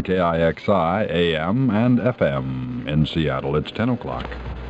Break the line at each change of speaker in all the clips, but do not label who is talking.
KIXI AM and FM. In Seattle, it's 10 o'clock.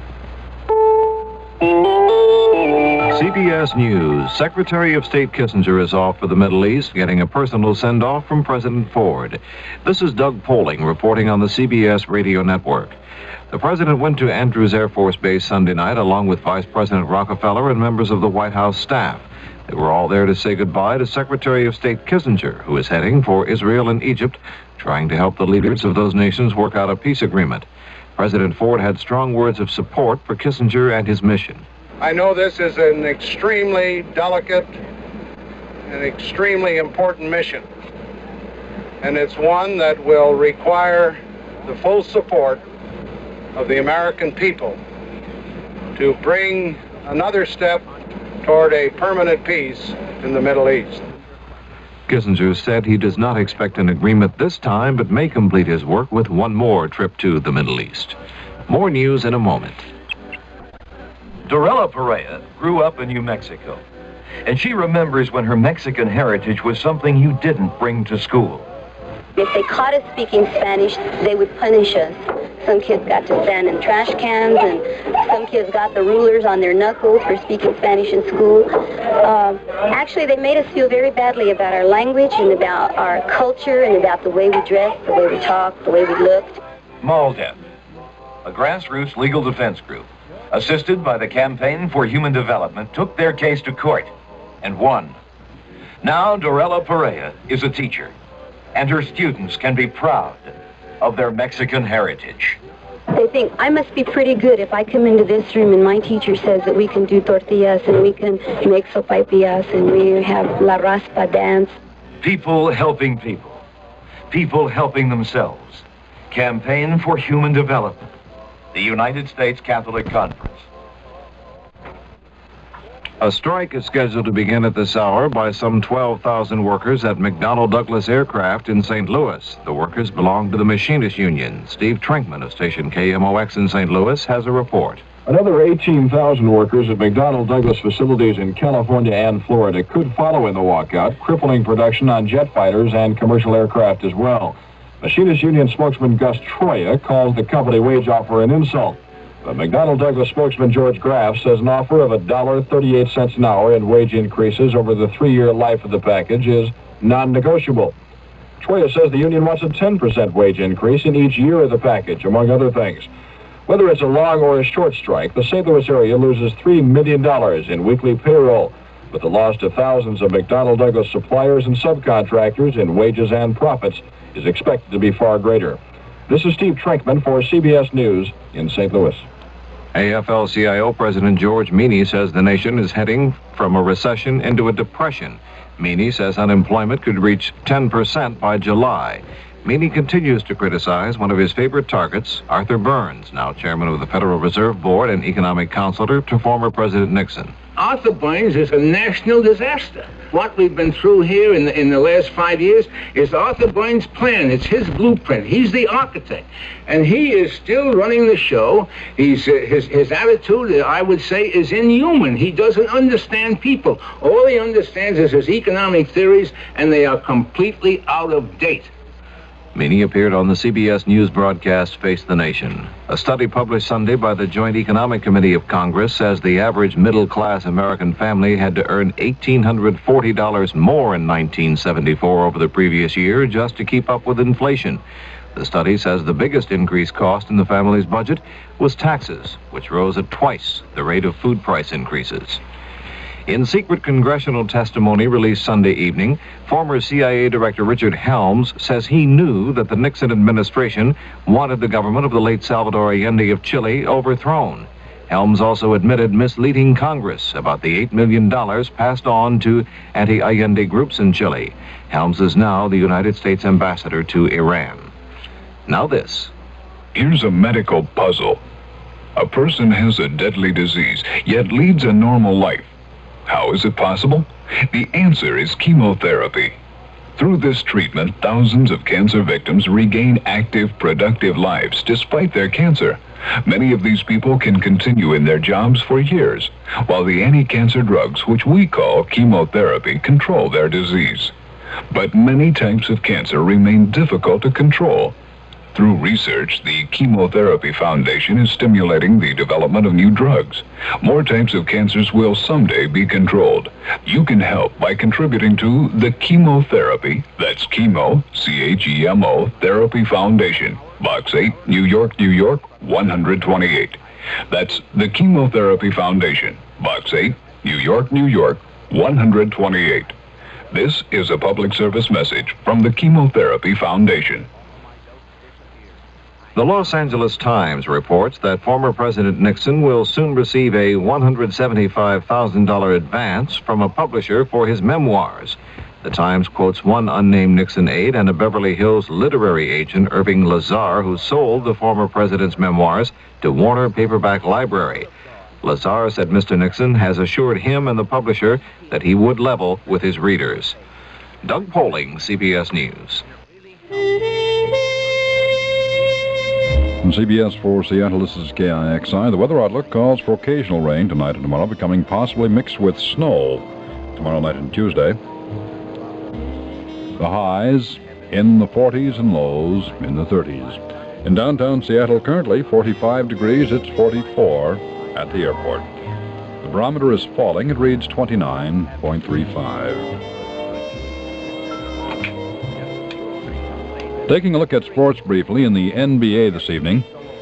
CBS News. Secretary of State Kissinger is off for the Middle East, getting a personal send-off from President Ford. This is Doug Poling reporting on the CBS radio network. The president went to Andrews Air Force Base Sunday night along with Vice President Rockefeller and members of the White House staff. They were all there to say goodbye to Secretary of State Kissinger, who is heading for Israel and Egypt, trying to help the leaders of those nations work out a peace agreement. President Ford had strong words of support for Kissinger and his mission.
I know this is an extremely delicate and extremely important mission, and it's one that will require the full support of the American people to bring another step toward a permanent peace in the Middle East.
Kissinger said he does not expect an agreement this time, but may complete his work with one more trip to the Middle East. More news in a moment.
Dorella Perea grew up in New Mexico, and she remembers when her Mexican heritage was something you didn't bring to school.
If they caught us speaking Spanish, they would punish us. Some kids got to stand in trash cans, and some kids got the rulers on their knuckles for speaking Spanish in school. Actually, they made us feel very badly about our language and about our culture and about the way we dressed, the way we talked, the way we looked.
MALDEF, a grassroots legal defense group, assisted by the Campaign for Human Development, took their case to court and won. Now Dorella Perea is a teacher, and her students can be proud of their Mexican heritage.
They think, I must be pretty good if I come into this room and my teacher says that we can do tortillas and we can make sopapillas and we have la raspa dance.
People helping people. People helping themselves. Campaign for Human Development. The United States Catholic Conference.
A strike is scheduled to begin at this hour by some 12,000 workers at McDonnell Douglas Aircraft in St. Louis. The workers belong to the Machinists Union. Steve Trinkman of station KMOX in St. Louis has a report.
Another 18,000 workers at McDonnell Douglas facilities in California and Florida could follow in the walkout, crippling production on jet fighters and commercial aircraft as well. Machinists Union spokesman Gus Troya calls the company wage offer an insult. But McDonnell Douglas spokesman George Graff says an offer of $1.38 an hour in wage increases over the 3-year life of the package is non-negotiable. Troya says the union wants a 10% wage increase in each year of the package, among other things. Whether it's a long or a short strike, the St. Louis area loses $3 million in weekly payroll, but the loss to thousands of McDonnell Douglas suppliers and subcontractors in wages and profits is expected to be far greater. This is Steve Trinkman for CBS News in St. Louis.
AFL-CIO President George Meany says the nation is heading from a recession into a depression. Meany says unemployment could reach 10% by July. Meany continues to criticize one of his favorite targets, Arthur Burns, now chairman of the Federal Reserve Board and economic counselor to former President Nixon.
Arthur Burns is a national disaster. What we've been through here in the last 5 years is Arthur Burns' plan. It's his blueprint. He's the architect. And he is still running the show. His attitude, I would say, is inhuman. He doesn't understand people. All he understands is his economic theories, and they are completely out of date.
Meany appeared on the CBS News broadcast Face the Nation. A study published Sunday by the Joint Economic Committee of Congress says the average middle-class American family had to earn $1,840 more in 1974 over the previous year just to keep up with inflation. The study says the biggest increased cost in the family's budget was taxes, which rose at twice the rate of food price increases. In secret congressional testimony released Sunday evening, former CIA Director Richard Helms says he knew that the Nixon administration wanted the government of the late Salvador Allende of Chile overthrown. Helms also admitted misleading Congress about the $8 million passed on to anti-Allende groups in Chile. Helms is now the United States ambassador to Iran. Now this.
Here's a medical puzzle. A person has a deadly disease, yet leads a normal life. How is it possible? The answer is chemotherapy. Through this treatment, thousands of cancer victims regain active, productive lives despite their cancer. Many of these people can continue in their jobs for years, while the anti-cancer drugs, which we call chemotherapy, control their disease. But many types of cancer remain difficult to control. Through research, the Chemotherapy Foundation is stimulating the development of new drugs. More types of cancers will someday be controlled. You can help by contributing to the Chemotherapy, that's Chemo, C-H-E-M-O, Therapy Foundation, Box 8, New York, New York, 128. That's the Chemotherapy Foundation, Box 8, New York, New York, 128. This is a public service message from the Chemotherapy Foundation.
The Los Angeles Times reports that former President Nixon will soon receive a $175,000 advance from a publisher for his memoirs. The Times quotes one unnamed Nixon aide and a Beverly Hills literary agent, Irving Lazar, who sold the former president's memoirs to Warner Paperback Library. Lazar said Mr. Nixon has assured him and the publisher that he would level with his readers. Doug Poling, CBS News.
From CBS for Seattle, this is KIXI. The weather outlook calls for occasional rain tonight and tomorrow, becoming possibly mixed with snow tomorrow night and Tuesday. The highs in the 40s and lows in the 30s. In downtown Seattle, currently 45 degrees. It's 44 at the airport. The barometer is falling. It reads 29.35. Taking a look at sports briefly in the NBA this evening.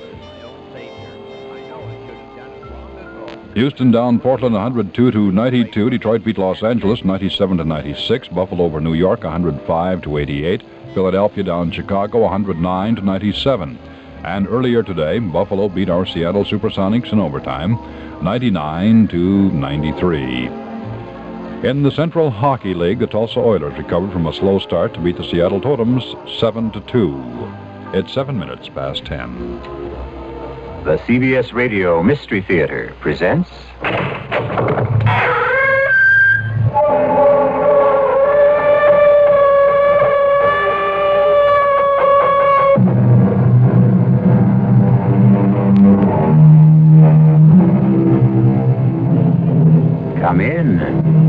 Houston down Portland 102-92. Detroit beat Los Angeles 97-96. Buffalo over New York 105-88. Philadelphia down Chicago 109-97. And earlier today, Buffalo beat our Seattle Supersonics in overtime 99-93. In the Central Hockey League, the Tulsa Oilers recovered from a slow start to beat the Seattle Totems 7-2. It's 7 minutes past 10.
The CBS Radio Mystery Theater presents... Come in.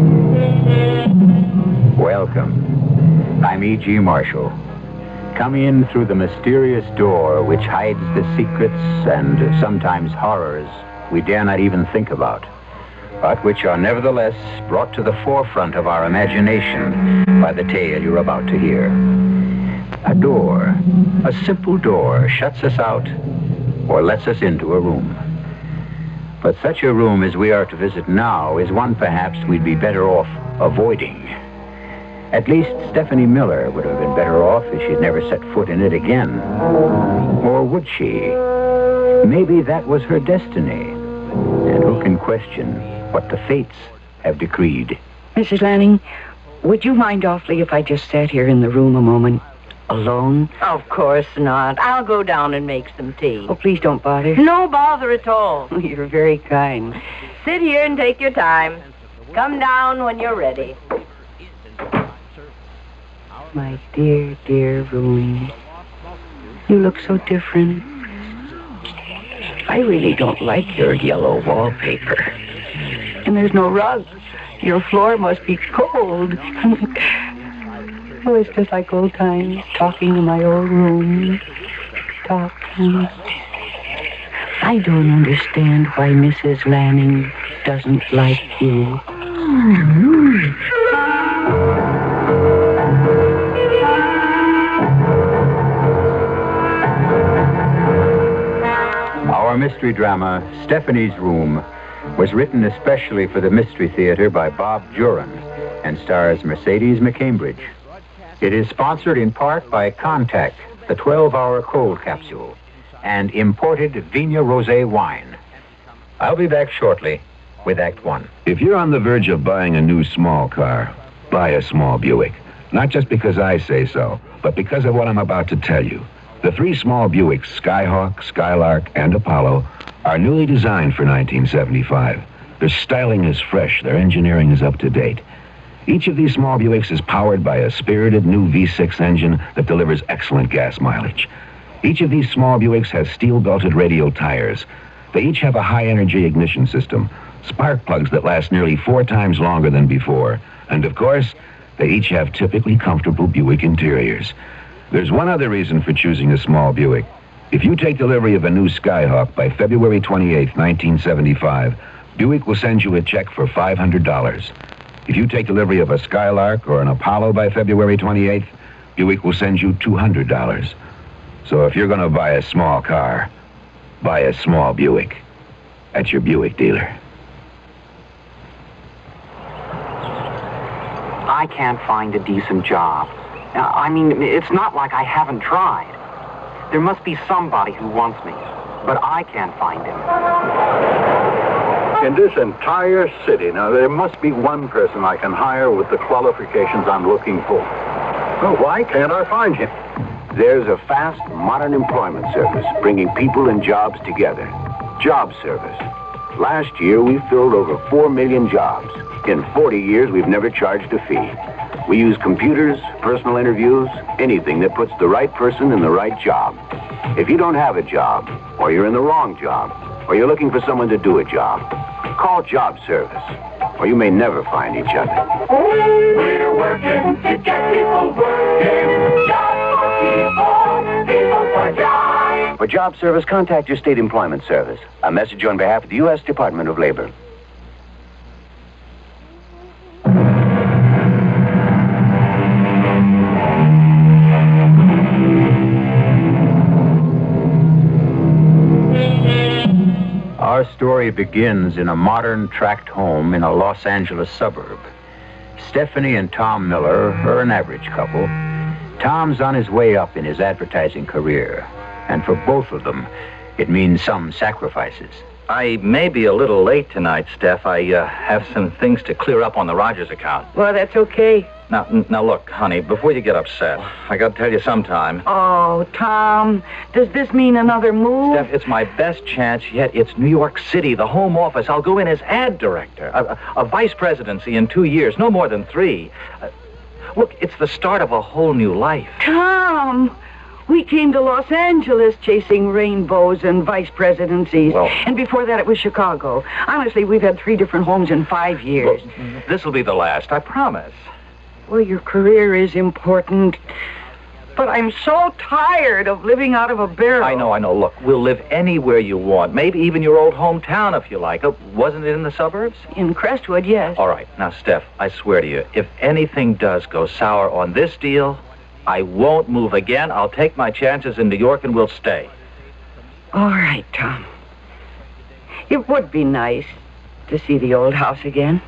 Welcome. I'm E.G. Marshall. Come in through the mysterious door which hides the secrets and sometimes horrors we dare not even think about, but which are nevertheless brought to the forefront of our imagination by the tale you're about to hear. A door, a simple door, shuts us out or lets us into a room. But such a room as we are to visit now is one perhaps we'd be better off avoiding. At least Stephanie Miller would have been better off if she'd never set foot in it again. Or would she? Maybe that was her destiny. And who can question what the fates have decreed?
Mrs. Lanning, would you mind awfully if I just sat here in the room a moment? Alone?
Of course not. I'll go down and make some tea.
Oh, please don't bother.
No bother at all.
Oh, you're very kind.
Sit here and take your time. Come down when you're ready.
My dear, dear room. You look so different. I really don't like your yellow wallpaper. And there's no rug. Your floor must be cold. Oh, it's just like old times, talking in my old room. Talking. I don't understand why Mrs. Lanning doesn't like you.
Our mystery drama, Stephanie's Room, was written especially for the Mystery Theater by Bob Juran and stars Mercedes McCambridge. It is sponsored in part by Contact, the 12-hour cold capsule, and imported Vigna Rosé wine. I'll be back shortly with Act One.
If you're on the verge of buying a new small car, buy a small Buick. Not just because I say so, but because of what I'm about to tell you. The three small Buicks, Skyhawk, Skylark, and Apollo, are newly designed for 1975. Their styling is fresh, their engineering is up to date. Each of these small Buicks is powered by a spirited new V6 engine that delivers excellent gas mileage. Each of these small Buicks has steel-belted radial tires. They each have a high-energy ignition system, spark plugs that last nearly 4 times longer than before, and of course, They each have typically comfortable Buick interiors. There's one other reason for choosing a small Buick. If you take delivery of a new Skyhawk by February 28, 1975, Buick will send you a check for $500. If you take delivery of a Skylark or an Apollo by February 28th, Buick will send you $200. So if you're going to buy a small car, buy a small Buick at your Buick dealer.
I can't find a decent job. I mean, it's not like I haven't tried. There must be somebody who wants me, but I can't find him.
In this entire city, now, there must be one person I can hire with the qualifications I'm looking for. Well, why can't I find him?
There's a fast, modern employment service bringing people and jobs together. Job Service. Last year, we filled over 4 million jobs. In 40 years, we've never charged a fee. We use computers, personal interviews, anything that puts the right person in the right job. If you don't have a job, or you're in the wrong job, or you're looking for someone to do a job, call Job Service, or you may never find each other.
We're working to get people working. Jobs for people, people for jobs.
For Job Service, contact your state employment service. A message on behalf of the U.S. Department of Labor. Our story begins in a modern tract home in a Los Angeles suburb. Stephanie and Tom Miller are an average couple. Tom's on his way up in his advertising career, and for both of them, it means some sacrifices.
I may be a little late tonight, Steph. I have some things to clear up on the Rogers account.
Well, that's okay.
Now look, honey, before you get upset, I got to tell you sometime.
Oh, Tom, does this mean another move?
Steph, it's my best chance yet. It's New York City, the home office. I'll go in as ad director, a vice presidency in 2 years, no more than 3. Look, it's the start of a whole new life.
Tom, we came to Los Angeles chasing rainbows and vice presidencies.
Well,
and before that, it was Chicago. Honestly, we've had 3 different homes in 5 years.
Well, this will be the last, I promise.
Well, your career is important, but I'm so tired of living out of a barrel.
I know. Look, we'll live anywhere you want. Maybe even your old hometown if you like. Wasn't it in the suburbs?
In Crestwood, yes.
All right. Now, Steph, I swear to you, if anything does go sour on this deal, I won't move again. I'll take my chances in New York and we'll stay.
All right, Tom. It would be nice to see the old house again.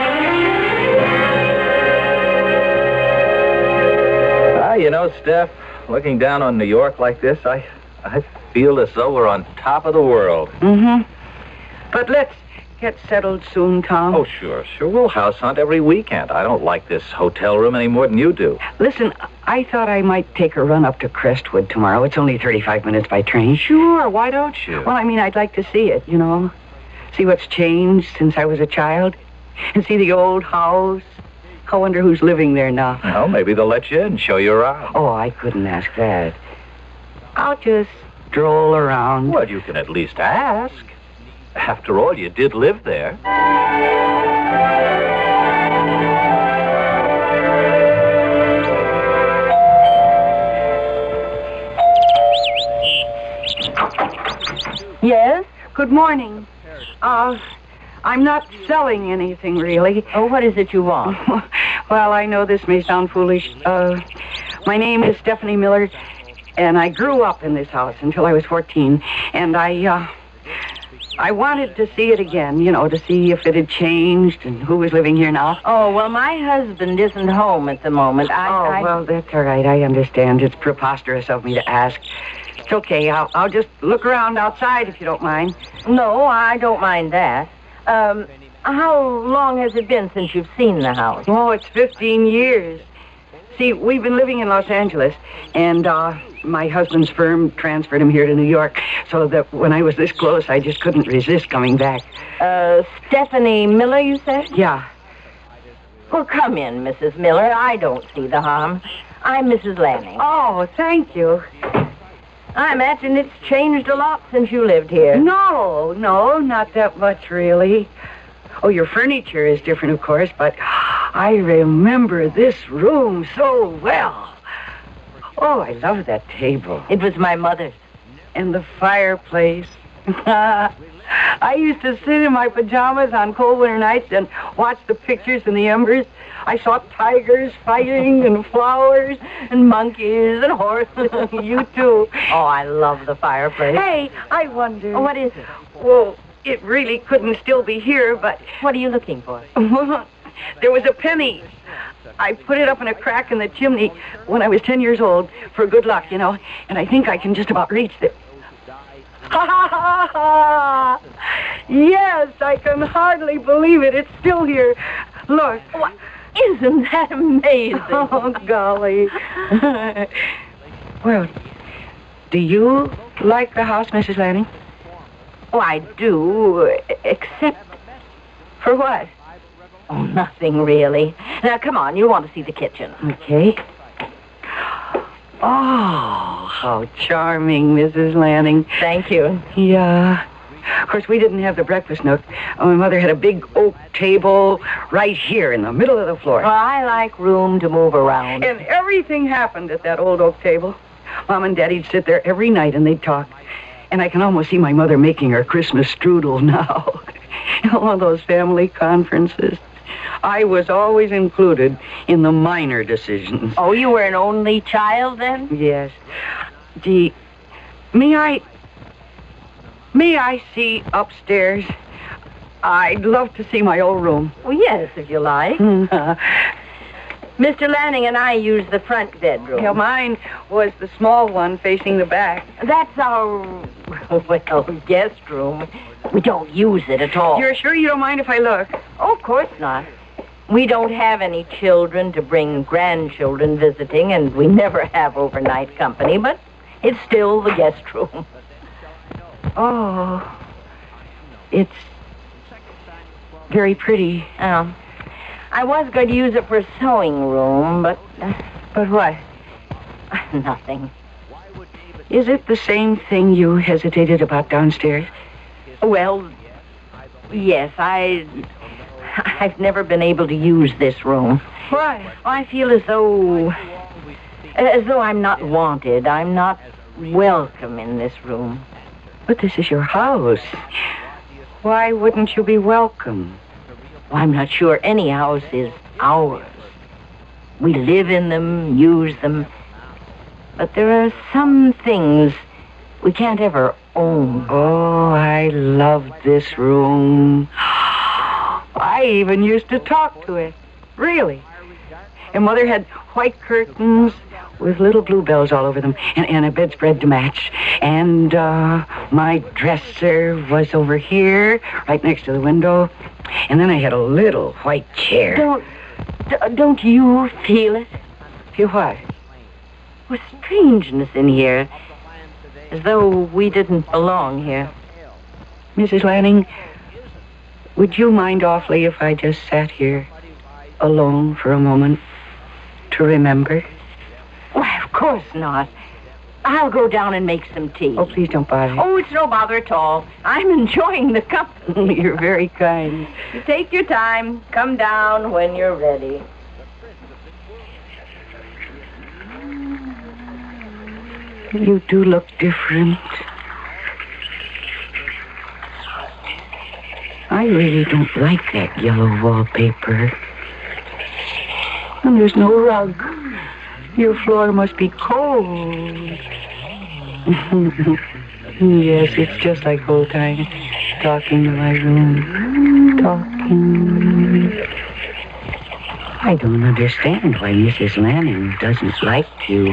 You know, Steph, looking down on New York like this, I feel as though we're on top of the world.
Mm-hmm. But let's get settled soon, Tom.
Oh, sure. We'll house hunt every weekend. I don't like this hotel room any more than you do.
Listen, I thought I might take a run up to Crestwood tomorrow. It's only 35 minutes by train.
Sure, why don't you?
Well, I mean, I'd like to see it, you know. See what's changed since I was a child. And see the old house. I wonder who's living there now.
Well, maybe they'll let you in and show you around.
Oh, I couldn't ask that. I'll just stroll around.
Well, you can at least ask. After all, you did live there.
Yes? Good morning. I'm not selling anything, really.
Oh, what is it you want?
Well, I know this may sound foolish. My name is Stephanie Miller, and I grew up in this house until I was 14. And I wanted to see it again, you know, to see if it had changed and who was living here now.
Oh, well, my husband isn't home at the moment.
Well, that's all right. I understand. It's preposterous of me to ask. It's okay. I'll just look around outside if you don't mind.
No, I don't mind that. How long has it been since you've seen the house?
Oh, it's 15 years. See, we've been living in Los Angeles, and my husband's firm transferred him here to New York, so that when I was this close, I just couldn't resist coming back.
Stephanie Miller, you said?
Yeah.
Well, come in, Mrs. Miller. I don't see the harm. I'm Mrs. Lanning.
Oh, thank you.
I imagine it's changed a lot since you lived here.
No, not that much, really. Oh, your furniture is different, of course, but I remember this room so well. Oh, I love that table.
It was my mother's.
And the fireplace. I used to sit in my pajamas on cold winter nights and watch the pictures in the embers. I saw tigers fighting and flowers and monkeys and horses. You too.
Oh, I love the fireplace.
Hey, I wonder.
Oh, what is it?
Well, it really couldn't still be here, but...
What are you looking for?
There was a penny. I put it up in a crack in the chimney when I was 10 years old for good luck, you know, and I think I can just about reach it. Ha ha ha ha! Yes, I can hardly believe it. It's still here. Look.
What? Isn't that amazing?
Oh, golly. Well, do you like the house, Mrs. Lanning?
Oh, I do, except...
For what?
Oh, nothing really. Now, come on, you want to see the kitchen.
Okay. Oh, how charming, Mrs. Lanning.
Thank you.
Yeah. Of course, we didn't have the breakfast nook. My mother had a big oak table right here in the middle of the floor.
Well, I like room to move around.
And everything happened at that old oak table. Mom and Daddy'd sit there every night and they'd talk. And I can almost see my mother making her Christmas strudel now. One of those family conferences. I was always included in the minor decisions.
Oh, you were an only child then?
Yes. Gee, may I see upstairs? I'd love to see my old room.
Well, yes, if you like. Mr. Lanning and I use the front bedroom.
Yeah, mine was the small one facing the back.
That's our, well, guest room. We don't use it at all.
You're sure you don't mind if I look?
Oh, of course not. We don't have any children to bring grandchildren visiting, and we never have overnight company, but it's still the guest room.
Oh, it's very pretty.
I was going to use it for a sewing room, but...
But what?
Nothing.
Is it the same thing you hesitated about downstairs?
Well, yes, I've never been able to use this room.
Why?
I feel as though I'm not wanted. I'm not welcome in this room.
But this is your house. Why wouldn't you be welcome?
Well, I'm not sure any house is ours. We live in them, use them. But there are some things we can't ever own.
Oh, I love this room. I even used to talk to it. Really. And Mother had white curtains with little bluebells all over them and a bedspread to match. And my dresser was over here, right next to the window. And then I had a little white chair.
Don't you feel it?
Feel what?
With strangeness in here. As though we didn't belong here.
Mrs. Lanning, would you mind awfully if I just sat here alone for a moment to remember?
Why, of course not. I'll go down and make some tea.
Oh, please don't bother.
Oh, it's no bother at all. I'm enjoying the company.
You're very kind.
You take your time. Come down when you're ready.
You do look different. I really don't like that yellow wallpaper. And there's no rug. Your floor must be cold. Yes, it's just like old times. Talking in my room. Talking. I don't understand why Mrs. Lanning doesn't like you.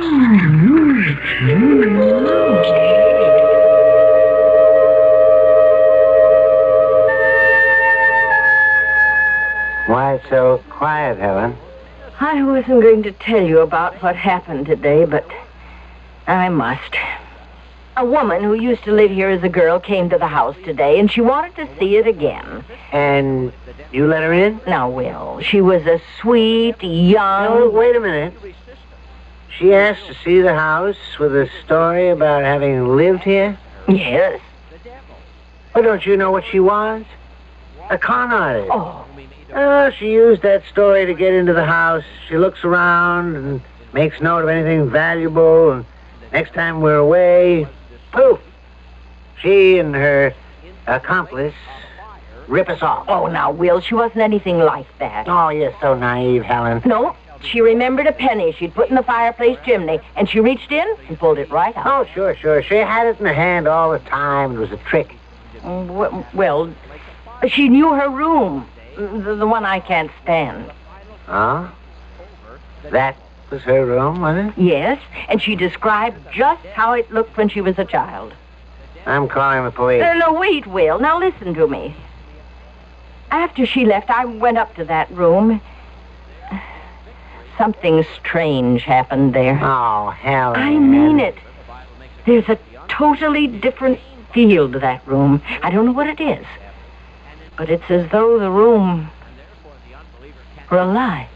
Why so quiet, Helen?
I wasn't going to tell you about what happened today, but I must. A woman who used to live here as a girl came to the house today, and she wanted to see it again.
And you let her in?
Now, Will, she was a sweet, young...
No, wait a minute. She asked to see the house with a story about having lived here?
Yes.
Well, don't you know what she was? A con artist.
Oh.
She used that story to get into the house. She looks around and makes note of anything valuable, and next time we're away, poof! She and her accomplice rip us off.
Oh, now, Will, she wasn't anything like that.
Oh, you're so naive, Helen.
No, she remembered a penny she'd put in the fireplace chimney, and she reached in and pulled it right out.
Oh, sure. She had it in her hand all the time. It was a trick.
Well, she knew her room, the one I can't stand.
Oh? That was her room, was it?
Yes, and she described just how it looked when she was a child.
I'm calling the police.
No, wait, Will. Now listen to me. After she left, I went up to that room. Something strange happened there.
Oh, Helen.
I mean it. There's a totally different feel to that room. I don't know what it is. But it's as though the room were alive.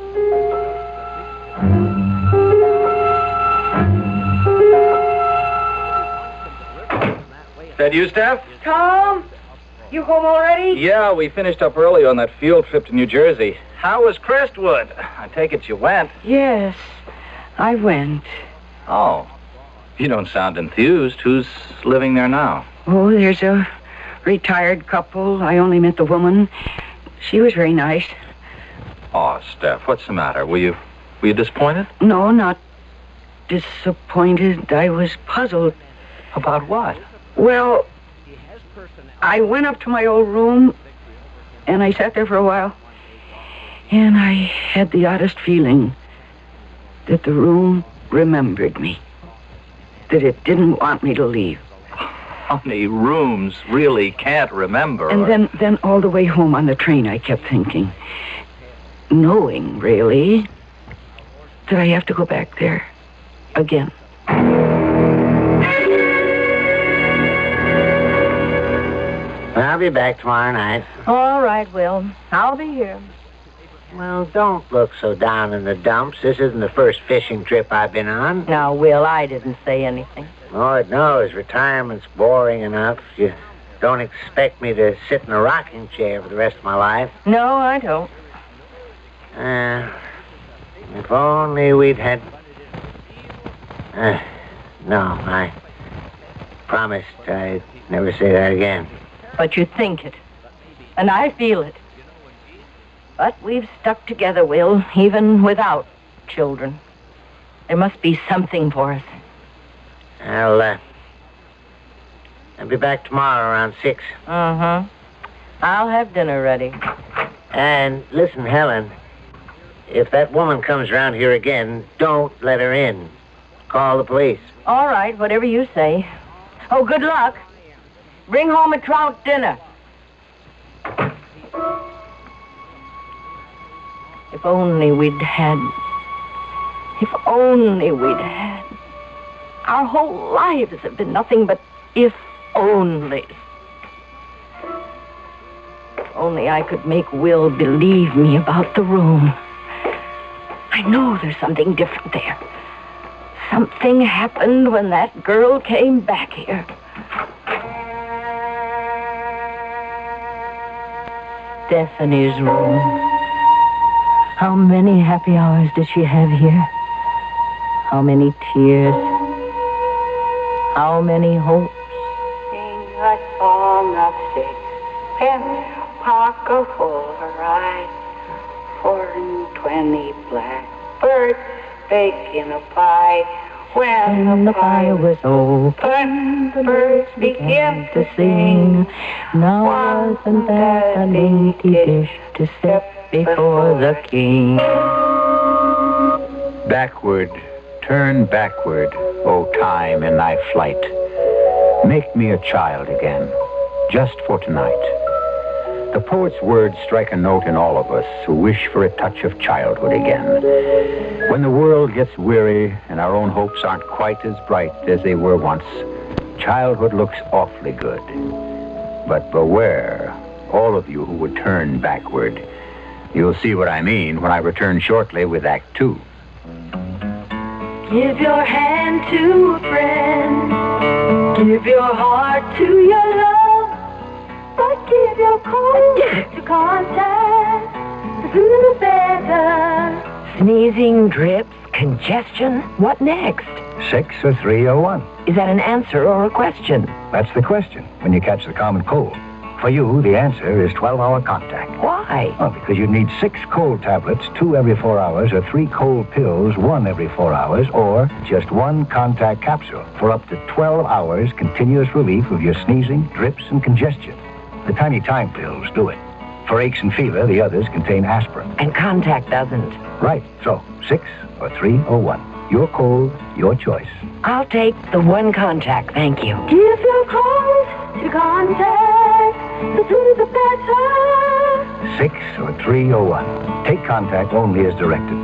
Is that you, Steph?
Tom, you home already?
Yeah, we finished up early on that field trip to New Jersey. How was Crestwood? I take it you went.
Yes, I went.
Oh, you don't sound enthused. Who's living there now?
Oh, there's a retired couple. I only met the woman. She was very nice.
Oh, Steph, what's the matter? Were you disappointed?
No, not disappointed. I was puzzled.
About what?
Well, I went up to my old room, and I sat there for a while, and I had the oddest feeling that the room remembered me, that it didn't want me to leave.
Honey, rooms really can't remember.
And then all the way home on the train, I kept thinking, knowing, really, that I have to go back there again.
I'll be back tomorrow night.
All right, Will. I'll be here.
Well, don't look so down in the dumps. This isn't the first fishing trip I've been on.
Now, Will, I didn't say anything.
Lord knows, retirement's boring enough. You don't expect me to sit in a rocking chair for the rest of my life.
No, I don't.
If only we'd had... no, I promised I'd never say that again.
But you think it. And I feel it. But we've stuck together, Will, even without children. There must be something for us.
I'll be back tomorrow around 6.
Uh-huh. I'll have dinner ready.
And listen, Helen, if that woman comes around here again, don't let her in. Call the police.
All right, whatever you say. Oh, good luck. Bring home a trout dinner. If only we'd had... Our whole lives have been nothing but if only. If only I could make Will believe me about the room. I know there's something different there. Something happened when that girl came back here. Stephanie's room. How many happy hours did she have here? How many tears? How many hopes?
Sing a song of sixpence, pocket full of rice, 420 blackbirds baking a pie. When
the fire was open, the birds began to sing. Now wasn't that a dainty dish to set before the king?
Backward, turn backward, O time in thy flight. Make me a child again, just for tonight. The poet's words strike a note in all of us who wish for a touch of childhood again. When the world gets weary and our own hopes aren't quite as bright as they were once, childhood looks awfully good. But beware, all of you who would turn backward. You'll see what I mean when I return shortly with Act 2.
Give your hand to a friend. Give your heart to your love. But give your call to contact, the sooner the better.
Sneezing, drips, congestion. What next?
6 or 301.
Is that an answer or a question?
That's the question when you catch the common cold. For you, the answer is 12-hour contact.
Why?
Oh, because you need 6 cold tablets, 2 every 4 hours, or 3 cold pills, 1 every 4 hours, or just 1 contact capsule for up to 12 hours continuous relief of your sneezing, drips, and congestion. The tiny time pills do it. For aches and fever, the others contain aspirin.
And contact doesn't.
Right. So, 6 or 301. Your cold, your choice.
I'll take the 1 contact, thank you.
Give your call to contact, the sooner the better.
6 or 301. Take contact only as directed.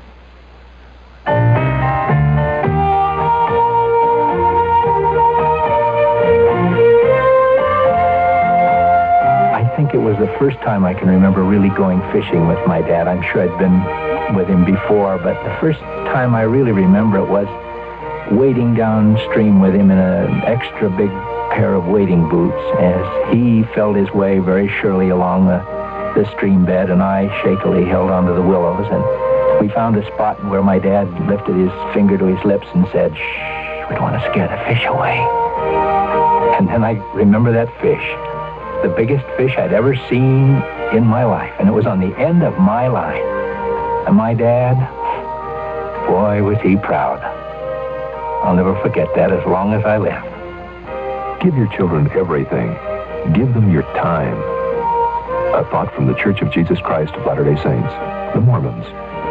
I think it was the first time I can remember really going fishing with my dad. I'm sure I'd been with him before, but the first time I really remember it was wading downstream with him in an extra big pair of wading boots as he felt his way very surely along the stream bed, and I shakily held onto the willows, and we found a spot where my dad lifted his finger to his lips and said, "Shh, we don't want to scare the fish away." And then I remember that fish, the biggest fish I'd ever seen in my life, and it was on the end of my line. And my dad, boy, was he proud. I'll never forget that as long as I live.
Give your children everything. Give them your time. A thought from the Church of Jesus Christ of Latter-day Saints, the Mormons.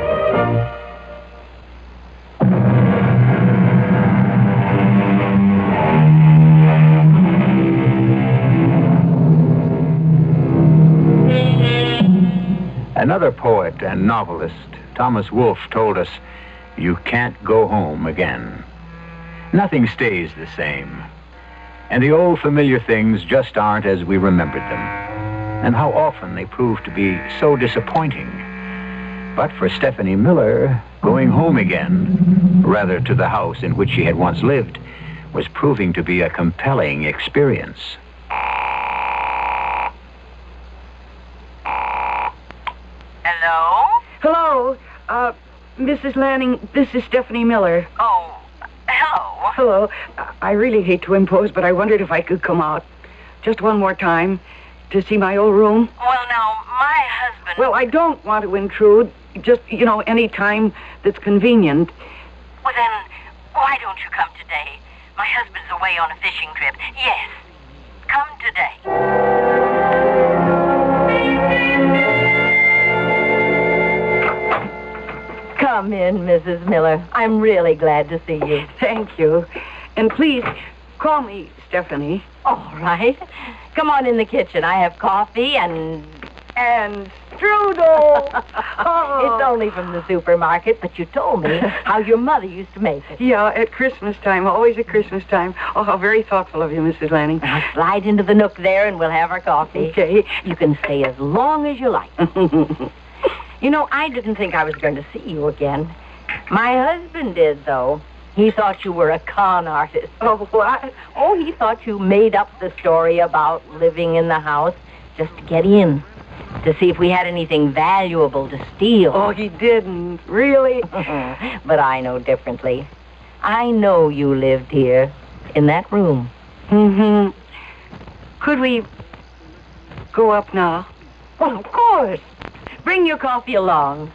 Another poet and novelist, Thomas Wolfe, told us, "You can't go home again." Nothing stays the same. And the old familiar things just aren't as we remembered them. And how often they prove to be so disappointing. But for Stephanie Miller, going home again, rather to the house in which she had once lived, was proving to be a compelling experience.
Hello, Mrs. Lanning, this is Stephanie Miller.
Oh, hello.
Hello. I really hate to impose, but I wondered if I could come out just one more time to see my old room.
Well, now, my husband...
Well, I don't want to intrude, just, any time that's convenient.
Well, then, why don't you come today? My husband's away on a fishing trip. Yes, come today. Come in, Mrs. Miller. I'm really glad to see you.
Thank you. And please, call me Stephanie.
All right. Come on in the kitchen. I have coffee and
strudel.
Oh. It's only from the supermarket, but you told me how your mother used to make it.
Yeah, at Christmas time. Always at Christmas time. Oh, how very thoughtful of you, Mrs. Lanning.
Now, slide into the nook there and we'll have our coffee.
Okay.
You can stay as long as you like. I didn't think I was going to see you again. My husband did, though. He thought you were a con artist.
Oh, what?
Oh, he thought you made up the story about living in the house just to get in, to see if we had anything valuable to steal.
Oh, he didn't. Really?
But I know differently. I know you lived here, in that room.
Mm-hmm. Could we go up now?
Well, of course. Bring your coffee along.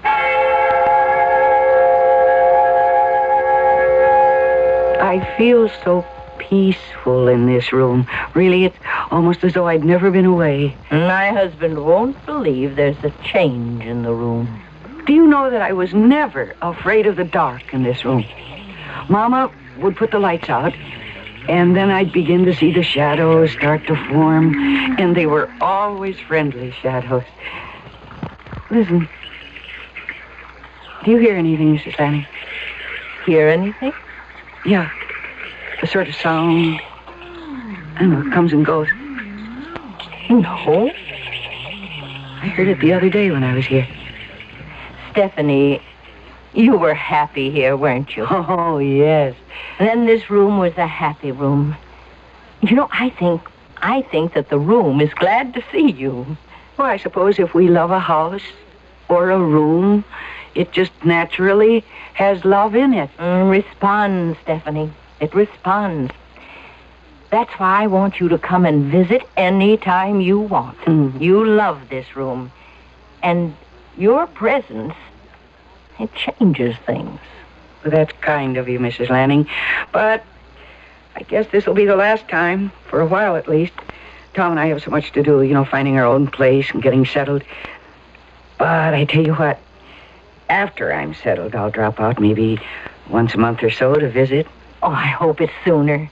I feel so peaceful in this room. Really, it's almost as though I'd never been away.
My husband won't believe there's a change in the room.
Do you know that I was never afraid of the dark in this room? Mama would put the lights out, and then I'd begin to see the shadows start to form, and they were always friendly shadows. Listen. Do you hear anything, Mrs. Lanning?
Hear anything?
Yeah. A sort of sound. I don't know, it comes and goes.
No.
I heard it the other day when I was here.
Stephanie, you were happy here, weren't you?
Oh, yes.
And then this room was a happy room. I think I think that the room is glad to see you.
Well, I suppose if we love a house or a room, it just naturally has love in it.
Responds, Stephanie. It responds. That's why I want you to come and visit any time you want. You love this room. And your presence, it changes things.
Well, that's kind of you, Mrs. Lanning. But I guess this will be the last time, for a while at least. Tom and I have so much to do, finding our own place and getting settled. But I tell you what, after I'm settled, I'll drop out maybe once a month or so to visit.
Oh, I hope it's sooner.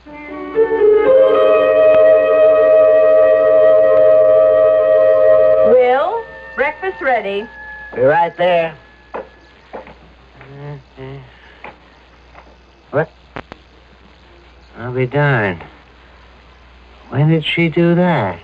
Will, breakfast ready.
Be right there. What? I'll be darned. When did she do that?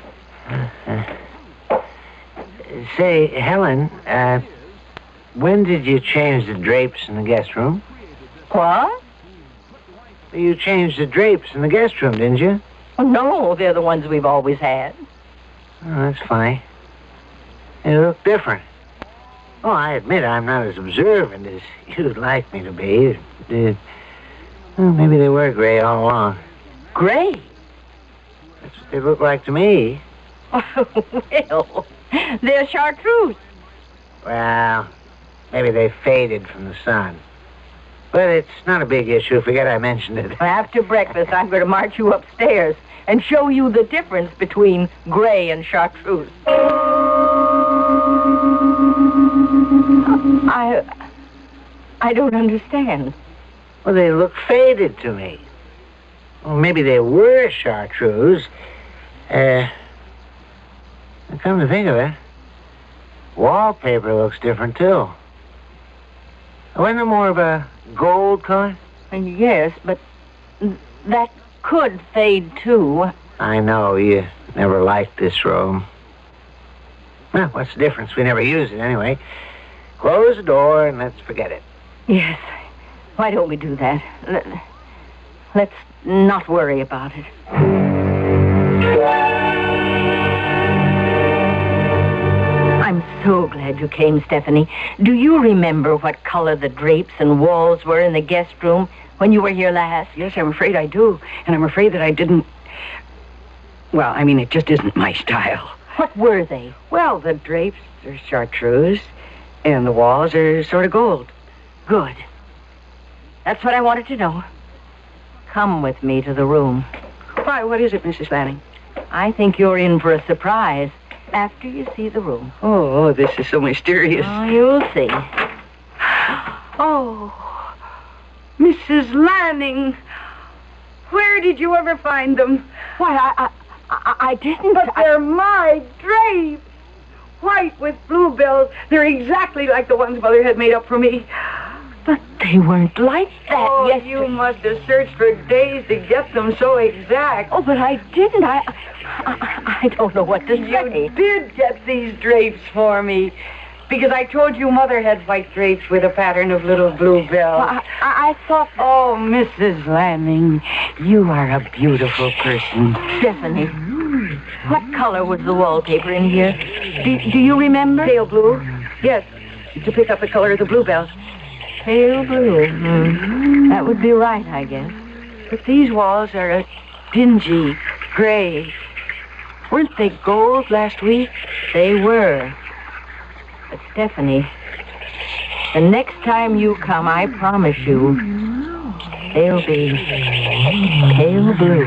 Say, Helen, when did you change the drapes in the guest room?
What?
You changed the drapes in the guest room, didn't you?
Oh, no, they're the ones we've always had.
Oh, that's funny. They look different. Oh, I admit I'm not as observant as you'd like me to be. Well, maybe they were gray all along.
Gray?
That's what they look like to me.
Well, they're chartreuse.
Well, maybe they faded from the sun. But it's not a big issue. Forget I mentioned it.
After breakfast, I'm going to march you upstairs and show you the difference between gray and chartreuse. I don't understand.
Well, they look faded to me. Well, maybe they were chartreuse. Come to think of it, wallpaper looks different, too. Wasn't it more of a gold color?
Yes, but that could fade, too.
I know. You never liked this room. Well, what's the difference? We never use it anyway. Close the door and let's forget it.
Yes. Why don't we do that? Let's not worry about it. I'm so glad you came, Stephanie. Do you remember what color the drapes and walls were in the guest room when you were here last?
Yes, I'm afraid I do. And I'm afraid that I didn't... Well, I mean, it just isn't my style.
What were they?
Well, the drapes are chartreuse, and the walls are sort of gold.
Good. That's what I wanted to know. Come with me to the room.
Why, what is it, Mrs. Lanning?
I think you're in for a surprise after you see the room.
Oh, this is so mysterious.
Oh, you'll see.
Oh, Mrs. Lanning, where did you ever find them?
Why, I didn't.
But they're my drapes. White with bluebells. They're exactly like the ones Mother had made up for me.
But they weren't like that.
Oh,
yes,
you must have searched for days to get them so exact.
Oh, but I didn't. I don't know what to say.
You did get these drapes for me. Because I told you Mother had white drapes with a pattern of little bluebells.
Well, I thought...
Oh, Mrs. Lanning, you are a beautiful person.
Stephanie, what color was the wallpaper in here? Do you remember?
Pale blue. Yes, to pick up the color of the bluebells.
Pale blue. That would be right, I guess.
But these walls are a dingy gray. Weren't they gold last week?
They were. But, Stephanie, the next time you come, I promise you, they'll be pale blue.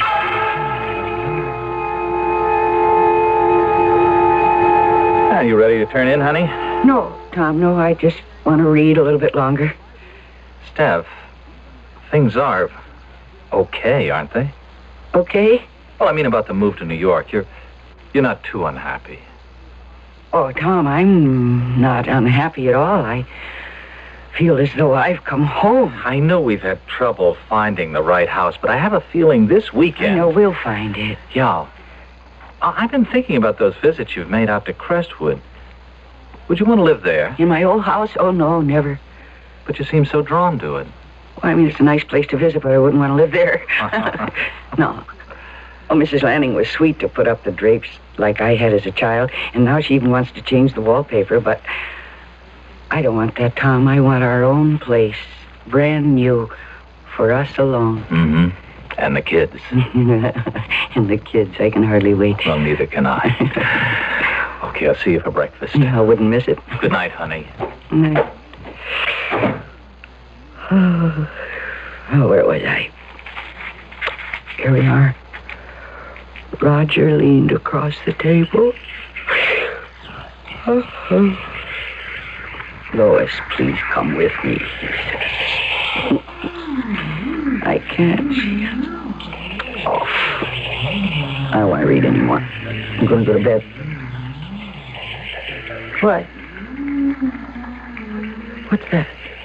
Are you ready to turn in, honey?
No, Tom, no. I just want to read a little bit longer.
Steph, things are okay, aren't they?
Okay?
Well, I mean about the move to New York. You're not too unhappy.
Oh, Tom, I'm not unhappy at all. I feel as though I've come home.
I know we've had trouble finding the right house, but I have a feeling this weekend...
I know, we'll find it.
Yeah. I've been thinking about those visits you've made out to Crestwood. Would you want to live there?
In my old house? Oh, no, never.
But you seem so drawn to it.
Well, I mean, it's a nice place to visit, but I wouldn't want to live there. No. Oh, Mrs. Lanning was sweet to put up the drapes like I had as a child, and now she even wants to change the wallpaper, but I don't want that, Tom. I want our own place, brand new, for us alone.
Mm-hmm. And the kids.
And the kids, I can hardly wait.
Well, neither can I. Okay, I'll see you for breakfast.
Yeah, I wouldn't miss it.
Good night, honey.
Night. Oh, where was I? Here we are. Roger leaned across the table. Lois, please come with me. I can't. Oh. I don't want to read anymore. I'm going to go to bed. What? What's that?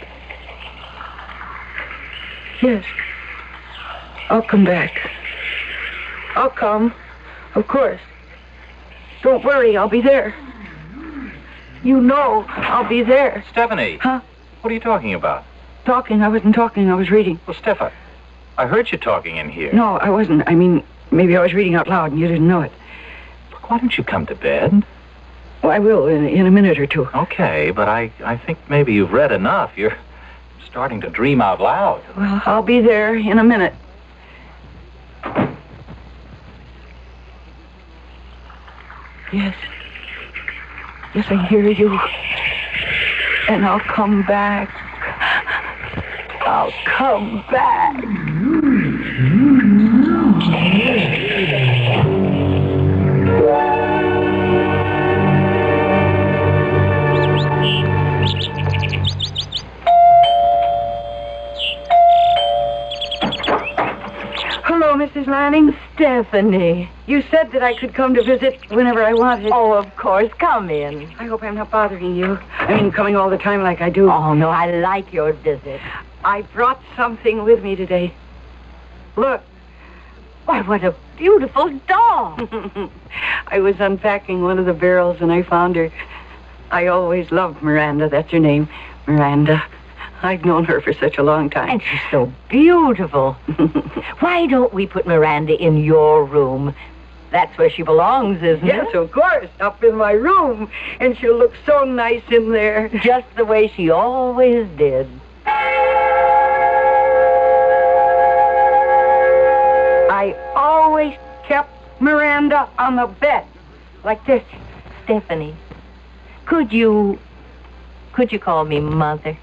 Yes. I'll come back. I'll come. Of course. Don't worry, I'll be there. You know I'll be there.
Stephanie.
Huh?
What are you talking about?
Talking? I wasn't talking, I was reading.
Well, Steph, I heard you talking in here.
No, I wasn't. I mean, maybe I was reading out loud and you didn't know it.
Look, why don't you come to bed?
Well, I will in a minute or two.
Okay, but I think maybe you've read enough. You're starting to dream out loud.
Well, I'll be there in a minute. Yes. Yes, I hear you. And I'll come back. I'll come back. Hello, Mrs. Lanning.
Stephanie.
You said that I could come to visit whenever I wanted.
Oh, of course. Come in.
I hope I'm not bothering you. I mean, coming all the time like I do.
Oh, no, I like your visit.
I brought something with me today. Look.
Why, what a beautiful doll.
I was unpacking one of the barrels and I found her. I always loved Miranda. That's her name. Miranda. I've known her for such a long time.
And she's so beautiful. Why don't we put Miranda in your room? That's where she belongs, isn't it?
Yes, of course. Up in my room. And she'll look so nice in there.
Just the way she always did.
I always kept Miranda on the bed. Like this.
Stephanie, could you call me Mother?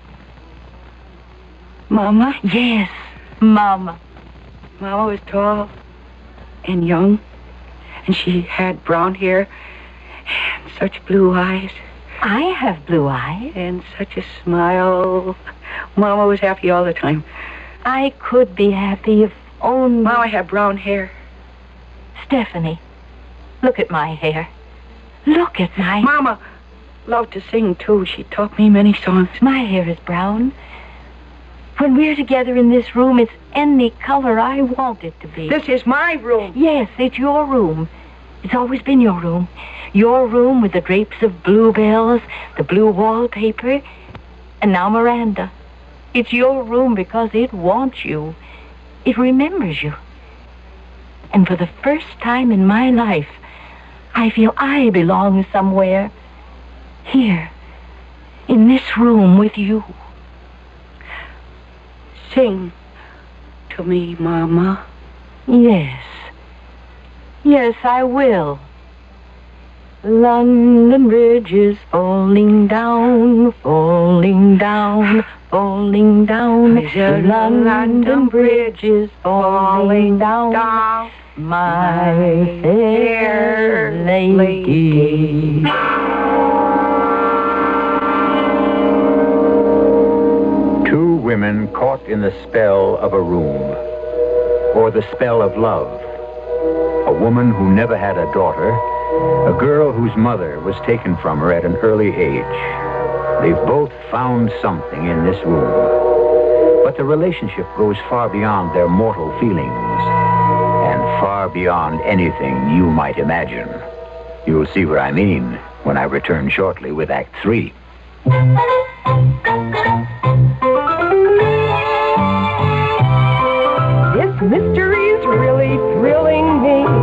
Mama?
Yes, Mama.
Mama was tall and young, and she had brown hair and such blue eyes.
I have blue eyes.
And such a smile. Mama was happy all the time.
I could be happy if only...
Mama had brown hair.
Stephanie, look at my hair. Look at my...
Mama loved to sing, too. She taught me many songs.
My hair is brown. When we're together in this room, it's any color I want it to be.
This is my room.
Yes, it's your room. It's always been your room. Your room with the drapes of bluebells, the blue wallpaper, and now Miranda. It's your room because it wants you. It remembers you. And for the first time in my life, I feel I belong somewhere. Here, in this room with you.
Sing to me, Mama.
Yes. Yes, I will. London Bridge is falling down, falling down, falling down. The London Bridge is falling down, my fair lady.
Two women caught in the spell of a room, or the spell of love. A woman who never had a daughter, a girl whose mother was taken from her at an early age. They've both found something in this room. But the relationship goes far beyond their mortal feelings, and far beyond anything you might imagine. You'll see what I mean when I return shortly with Act 3.
This mystery is really thrilling me.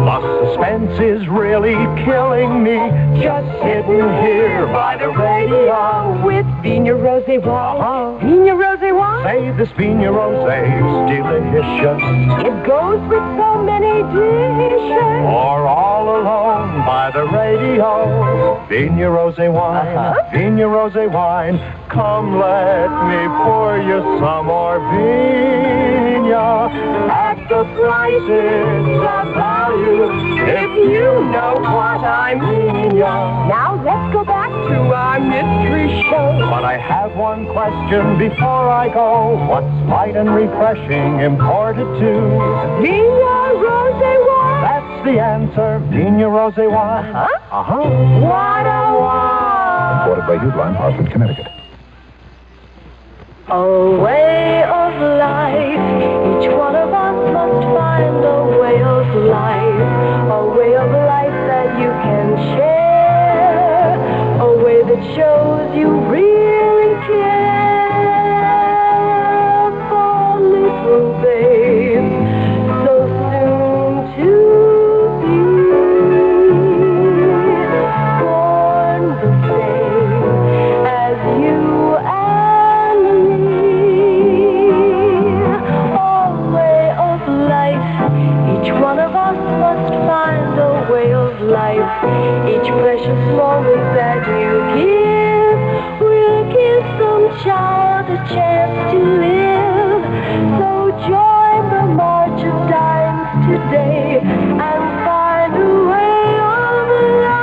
suspense is really killing me. Just sitting here by the radio
with Vina Rosé wine. Vina Rosé wine.
Say this Vina Rosé's delicious.
It goes with so many dishes.
Or all alone by the radio. Vina Rosé wine. Vina Rosé wine. Come, let me pour you some more Vina at the prices of value, if you know what I mean.
Now let's go back to our mystery show.
But I have one question before I go. What's light and refreshing imported too?
Vina Rosé wine.
That's the answer. Vina Rosé wine.
What a wine.
Imported by Hugh Hartford, Connecticut.
A way of life, each one of us must find a way of life, a way of life that you can share, a way that shows you really care for little babe, so soon to be born the same as you and each one of us must find a way of life. Each precious moment that you give will give some child a chance to live. So join the march of dimes today and find a way of life.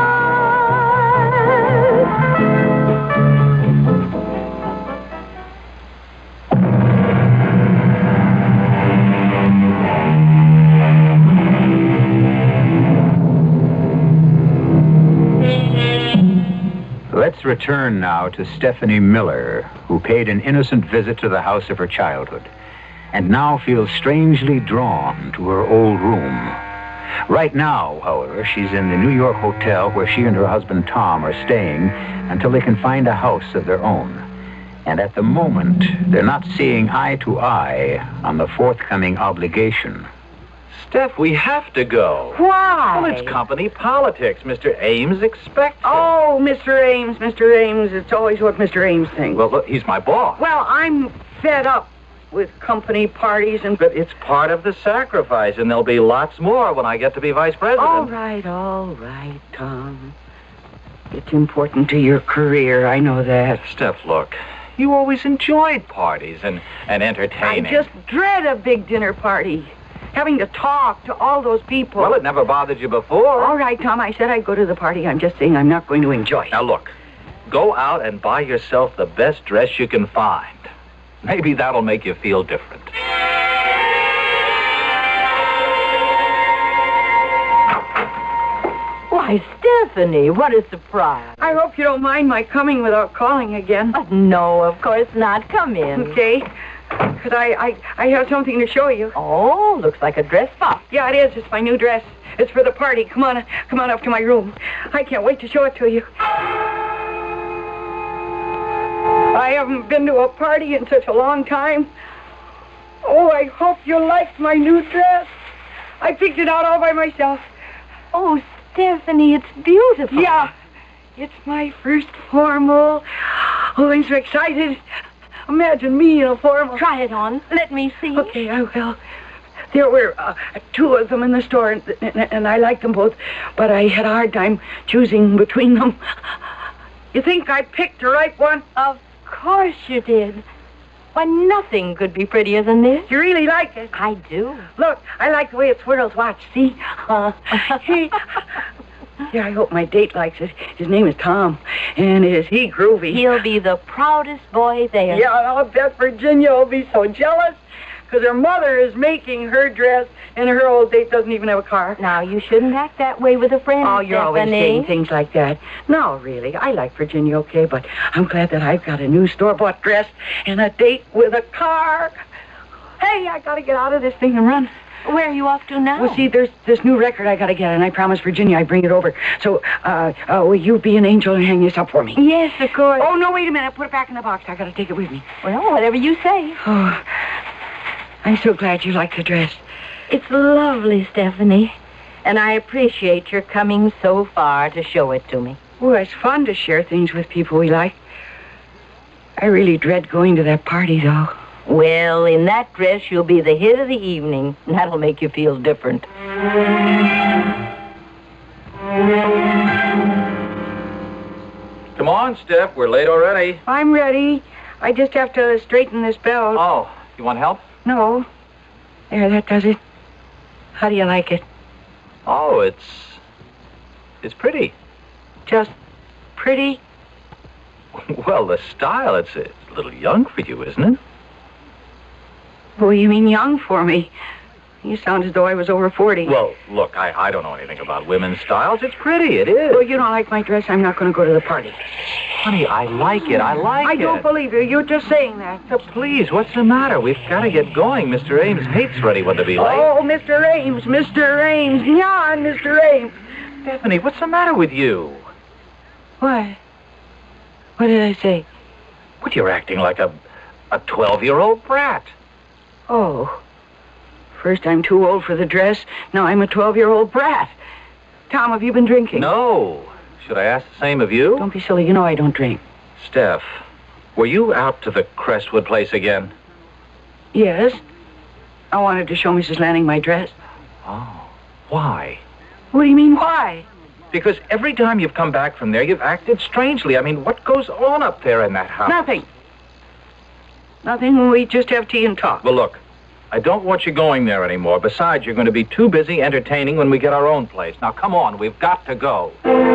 Let's return now to Stephanie Miller, who paid an innocent visit to the house of her childhood, and now feels strangely drawn to her old room. Right now, however, she's in the New York hotel where she and her husband Tom are staying until they can find a house of their own. And at the moment, they're not seeing eye to eye on the forthcoming obligation.
Steph, we have to go.
Why?
Well, it's company politics. Mr. Ames expects it.
Oh, Mr. Ames. It's always what Mr. Ames thinks.
Well, look, he's my boss.
Well, I'm fed up with company parties and...
But it's part of the sacrifice, and there'll be lots more when I get to be vice president.
All right, Tom. It's important to your career, I know that.
Steph, look, you always enjoyed parties and entertaining.
I just dread a big dinner party. Having to talk to all those people.
Well, it never bothered you before.
All right, Tom, I said I'd go to the party. I'm just saying I'm not going to enjoy it.
Now, look, go out and buy yourself the best dress you can find. Maybe that'll make you feel different.
Why, Stephanie, what a surprise.
I hope you don't mind my coming without calling again.
No, of course not. Come in.
Okay. Because I have something to show you.
Oh, looks like a dress box.
Yeah, it is. It's my new dress. It's for the party. Come on up to my room. I can't wait to show it to you. I haven't been to a party in such a long time. Oh, I hope you liked my new dress. I picked it out all by myself.
Oh, Stephanie, it's beautiful.
Yeah, it's my first formal. Oh, I'm so excited. Imagine me in a formal.
Try it on. Let me see.
Okay, I will. There were two of them in the store, and I liked them both, but I had a hard time choosing between them. You think I picked the right one?
Of course you did. Why, nothing could be prettier than this.
You really like it?
I do.
Look, I like the way it swirls. Watch, see? Hey. Yeah, I hope my date likes it. His name is Tom, and is he groovy?
He'll be the proudest boy there.
Yeah, I'll bet Virginia will be so jealous, because her mother is making her dress, and her old date doesn't even have a car.
Now, you shouldn't act that way with a friend,
Oh, you're always
Stephanie.
saying things like that. No, really, I like Virginia okay, but I'm glad that I've got a new store-bought dress and a date with a car. Hey, I gotta get out of this thing and run.
Where are you off to now?
Well, see, there's this new record I gotta get, and I promised Virginia I'd bring it over. So, will you be an angel and hang this up for me?
Yes, of course.
Oh, no, wait a minute. Put it back in the box. I gotta take it with me.
Well, whatever you say.
Oh, I'm so glad you like the dress.
It's lovely, Stephanie. And I appreciate your coming so far to show it to me.
Oh, it's fun to share things with people we like. I really dread going to that party, though.
Well, in that dress, you'll be the hit of the evening. And that'll make you feel different.
Come on, Steph. We're late already.
I'm ready. I just have to straighten this belt.
Oh, you want help?
No. There, that does it. How do you like it?
Oh, it's pretty.
Just pretty?
Well, the style, it's a little young for you, isn't it?
What do you mean young for me? You sound as though I was over 40.
Well, look, I don't know anything about women's styles. It's pretty, it is.
Well, you don't like my dress, I'm not going to go to the party.
Honey, I like it. I
don't believe you. You're just saying that.
So please, what's the matter? We've got to get going. Mr. Ames hates for anyone to be late.
Oh, Mr. Ames, Mr. Ames. Yeah, Mr. Ames.
Stephanie, what's the matter with you?
What? What did I say?
What, you're acting like a 12-year-old brat.
Oh. First I'm too old for the dress, now I'm a 12-year-old brat. Tom, have you been drinking?
No. Should I ask the same of you?
Don't be silly, you know I don't drink.
Steph, were you out to the Crestwood place again?
Yes. I wanted to show Mrs. Lanning my dress.
Oh. Why?
What do you mean, why?
Because every time you've come back from there, you've acted strangely. I mean, what goes on up there in that house?
Nothing. Nothing, we just have tea and talk.
Well, look, I don't want you going there anymore. Besides, you're going to be too busy entertaining when we get our own place. Now, come on, we've got to go.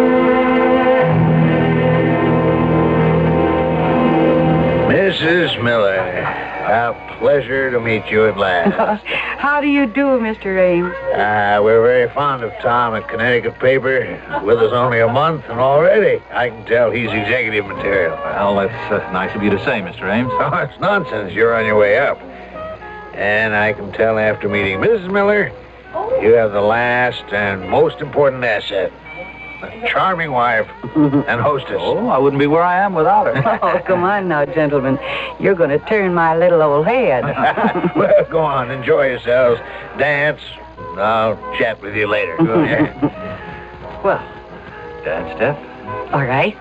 Mrs. Miller, a pleasure to meet you at last.
How do you do, Mr. Ames?
We're very fond of Tom at Connecticut paper. With us only a month, and already I can tell he's executive material.
Well, that's nice of you to say, Mr. Ames.
Oh, it's nonsense. You're on your way up. And I can tell after meeting Mrs. Miller, you have the last and most important asset. A charming wife and hostess.
Oh, I wouldn't be where I am without her.
Oh, come on now, gentlemen. You're going to turn my little old head.
Well, go on. Enjoy yourselves. Dance. I'll chat with you later. Go ahead.
Well, dance, Steph.
All right.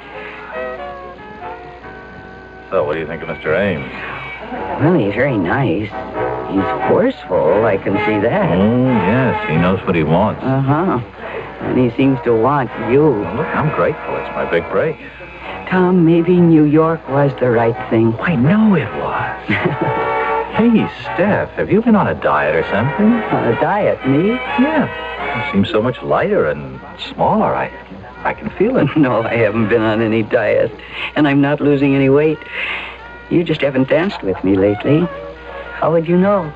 So, what do you think of Mr. Ames?
Well, he's very nice. He's forceful, I can see that.
Oh, yes, he knows what he wants.
Uh-huh. And he seems to want you.
Well, look, I'm grateful. It's my big break.
Tom, maybe New York was the right thing.
I know it was. Hey, Steph, have you been on a diet or something?
On a diet, me?
Yeah. You seem so much lighter and smaller. I can feel it.
No, I haven't been on any diet. And I'm not losing any weight. You just haven't danced with me lately. How would you know?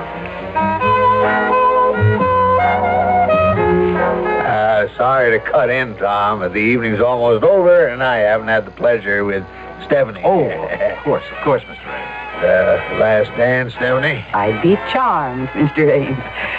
Sorry to cut in, Tom, but the evening's almost over, and I haven't had the pleasure with Stephanie.
Oh, of course, Mr. Ames.
Last dance, Stephanie?
I'd be charmed, Mr. Ames.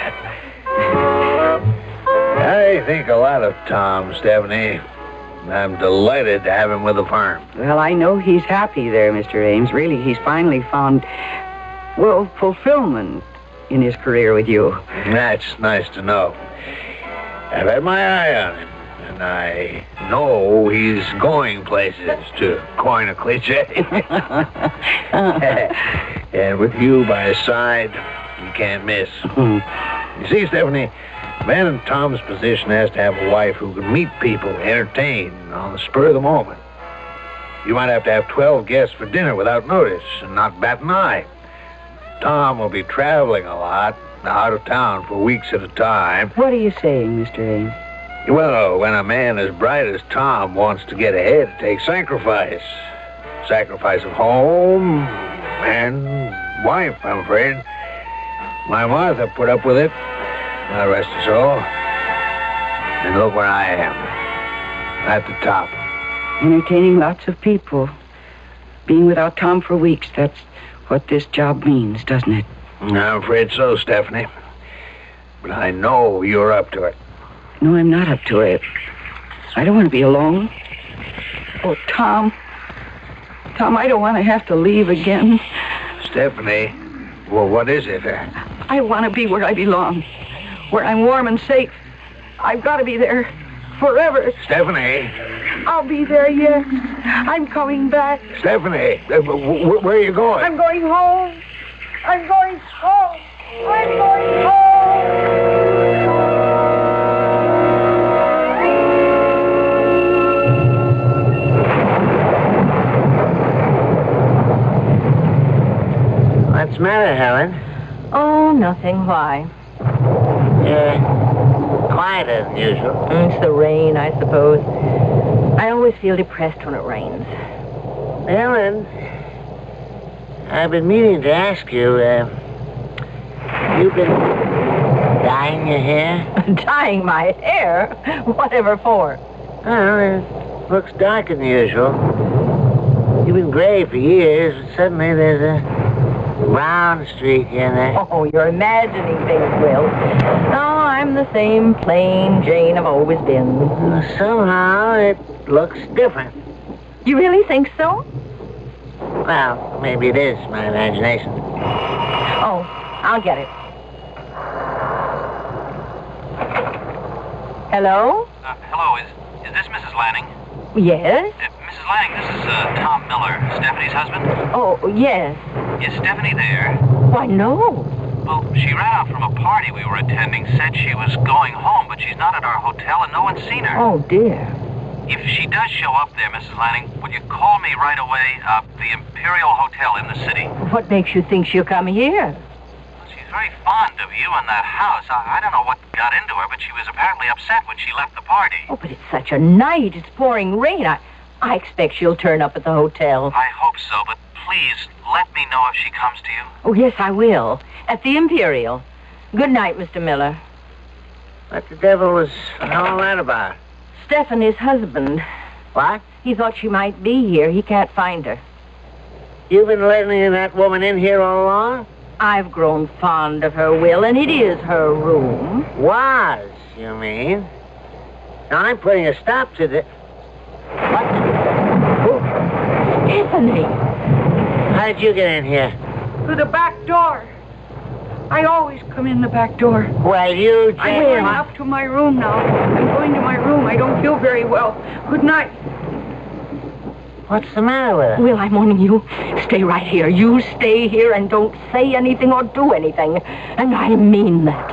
I think a lot of Tom, Stephanie. I'm delighted to have him with the firm.
Well, I know he's happy there, Mr. Ames. Really, he's finally found, well, fulfillment in his career with you.
That's nice to know. I've had my eye on him, and I know he's going places, to coin a cliche. And with you by his side, you can't miss. You see, Stephanie, a man in Tom's position has to have a wife who can meet people, entertain on the spur of the moment. You might have to have 12 guests for dinner without notice and not bat an eye. Tom will be traveling a lot, out of town for weeks at a time.
What are you saying, Mr. Ames?
Well, when a man as bright as Tom wants to get ahead, it takes sacrifice. Sacrifice of home and wife, I'm afraid. My Martha put up with it. God rest her soul. And look where I am. At the top.
Entertaining lots of people. Being without Tom for weeks, that's what this job means, doesn't it?
I'm afraid so, Stephanie. But I know you're up to it.
No, I'm not up to it. I don't want to be alone. Oh, Tom. Tom, I don't want to have to leave again.
Stephanie, well, what is it?
I want to be where I belong. Where I'm warm and safe. I've got to be there forever.
Stephanie.
I'll be there, yes. I'm coming back.
Stephanie, where are you going?
I'm going home. I'm going home. I'm going home.
What's the matter, Helen?
Oh, nothing. Why?
Quieter than usual.
It's the rain, I suppose. I always feel depressed when it rains.
Helen, I've been meaning to ask you, you've been dyeing your hair?
Dyeing my hair? Whatever for?
Well, it looks darker than usual. You've been gray for years, but suddenly there's a brown streak in there.
Oh, you're imagining things, Will. No, I'm the same plain Jane I've always been.
Somehow it looks different.
You really think so?
Well, maybe it is my imagination.
Oh, I'll get it. Hello?
Hello, is this Mrs. Lanning?
Yes?
Mrs. Lanning, this is Tom Miller, Stephanie's husband.
Oh, yes.
Is Stephanie there?
Why, no.
Well, she ran out from a party we were attending, said she was going home, but she's not at our hotel and no one's seen her.
Oh, dear.
If she does show up there, Mrs. Lanning, would you call me right away? The Imperial Hotel in the city.
What makes you think she'll come here?
She's very fond of you and that house. I don't know what got into her, but she was apparently upset when she left the party.
Oh, but it's such a night. It's pouring rain. I expect she'll turn up at the hotel.
I hope so, but please let me know if she comes to you.
Oh, yes, I will. At the Imperial. Good night, Mr. Miller.
What the devil was all that about?
Stephanie's husband.
What?
He thought she might be here. He can't find her.
You've been letting that woman in here all along?
I've grown fond of her, Will, and it is her room.
Was, you mean? Now, I'm putting a stop to this. What?
Stephanie!
How did you get in here?
Through the back door. I always come in the back door.
Well, you...
I'm going up to my room now. I'm going to my room. I don't feel very well. Good night.
What's the matter with her?
Will, I'm warning you. Stay right here. You stay here and don't say anything or do anything. And I mean that.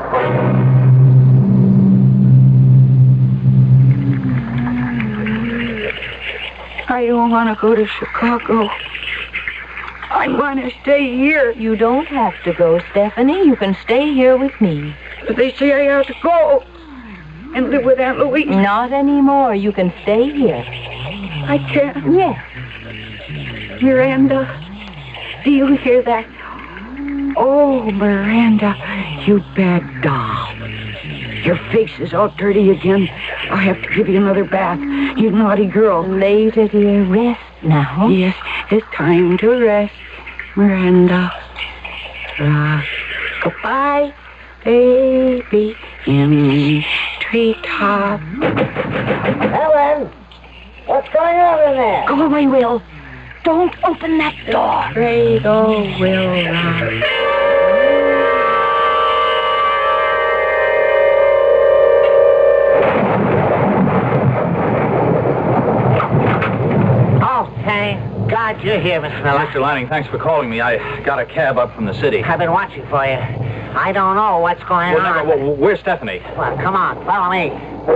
I don't want to go to Chicago. I want to stay here.
You don't have to go, Stephanie. You can stay here with me.
But they say I have to go and live with Aunt Louise.
Not anymore. You can stay here.
I can't.
Yes.
Miranda, do you hear that? Oh, Miranda, you bad doll. Your face is all dirty again. I'll have to give you another bath, you naughty girl.
Later, dear. Rest now.
Yes, it's time to rest, Miranda. Goodbye, baby, in treetop.
Helen! What's going on in there?
Go away, Will. Don't open that door.
Cradle will rock.
Oh, thank God you're here, Mr. Miller.
Mr. Lanning, thanks for calling me. I got a cab up from the city.
I've been watching for you. I don't know what's going on.
Where's Stephanie?
Well, come on, follow me.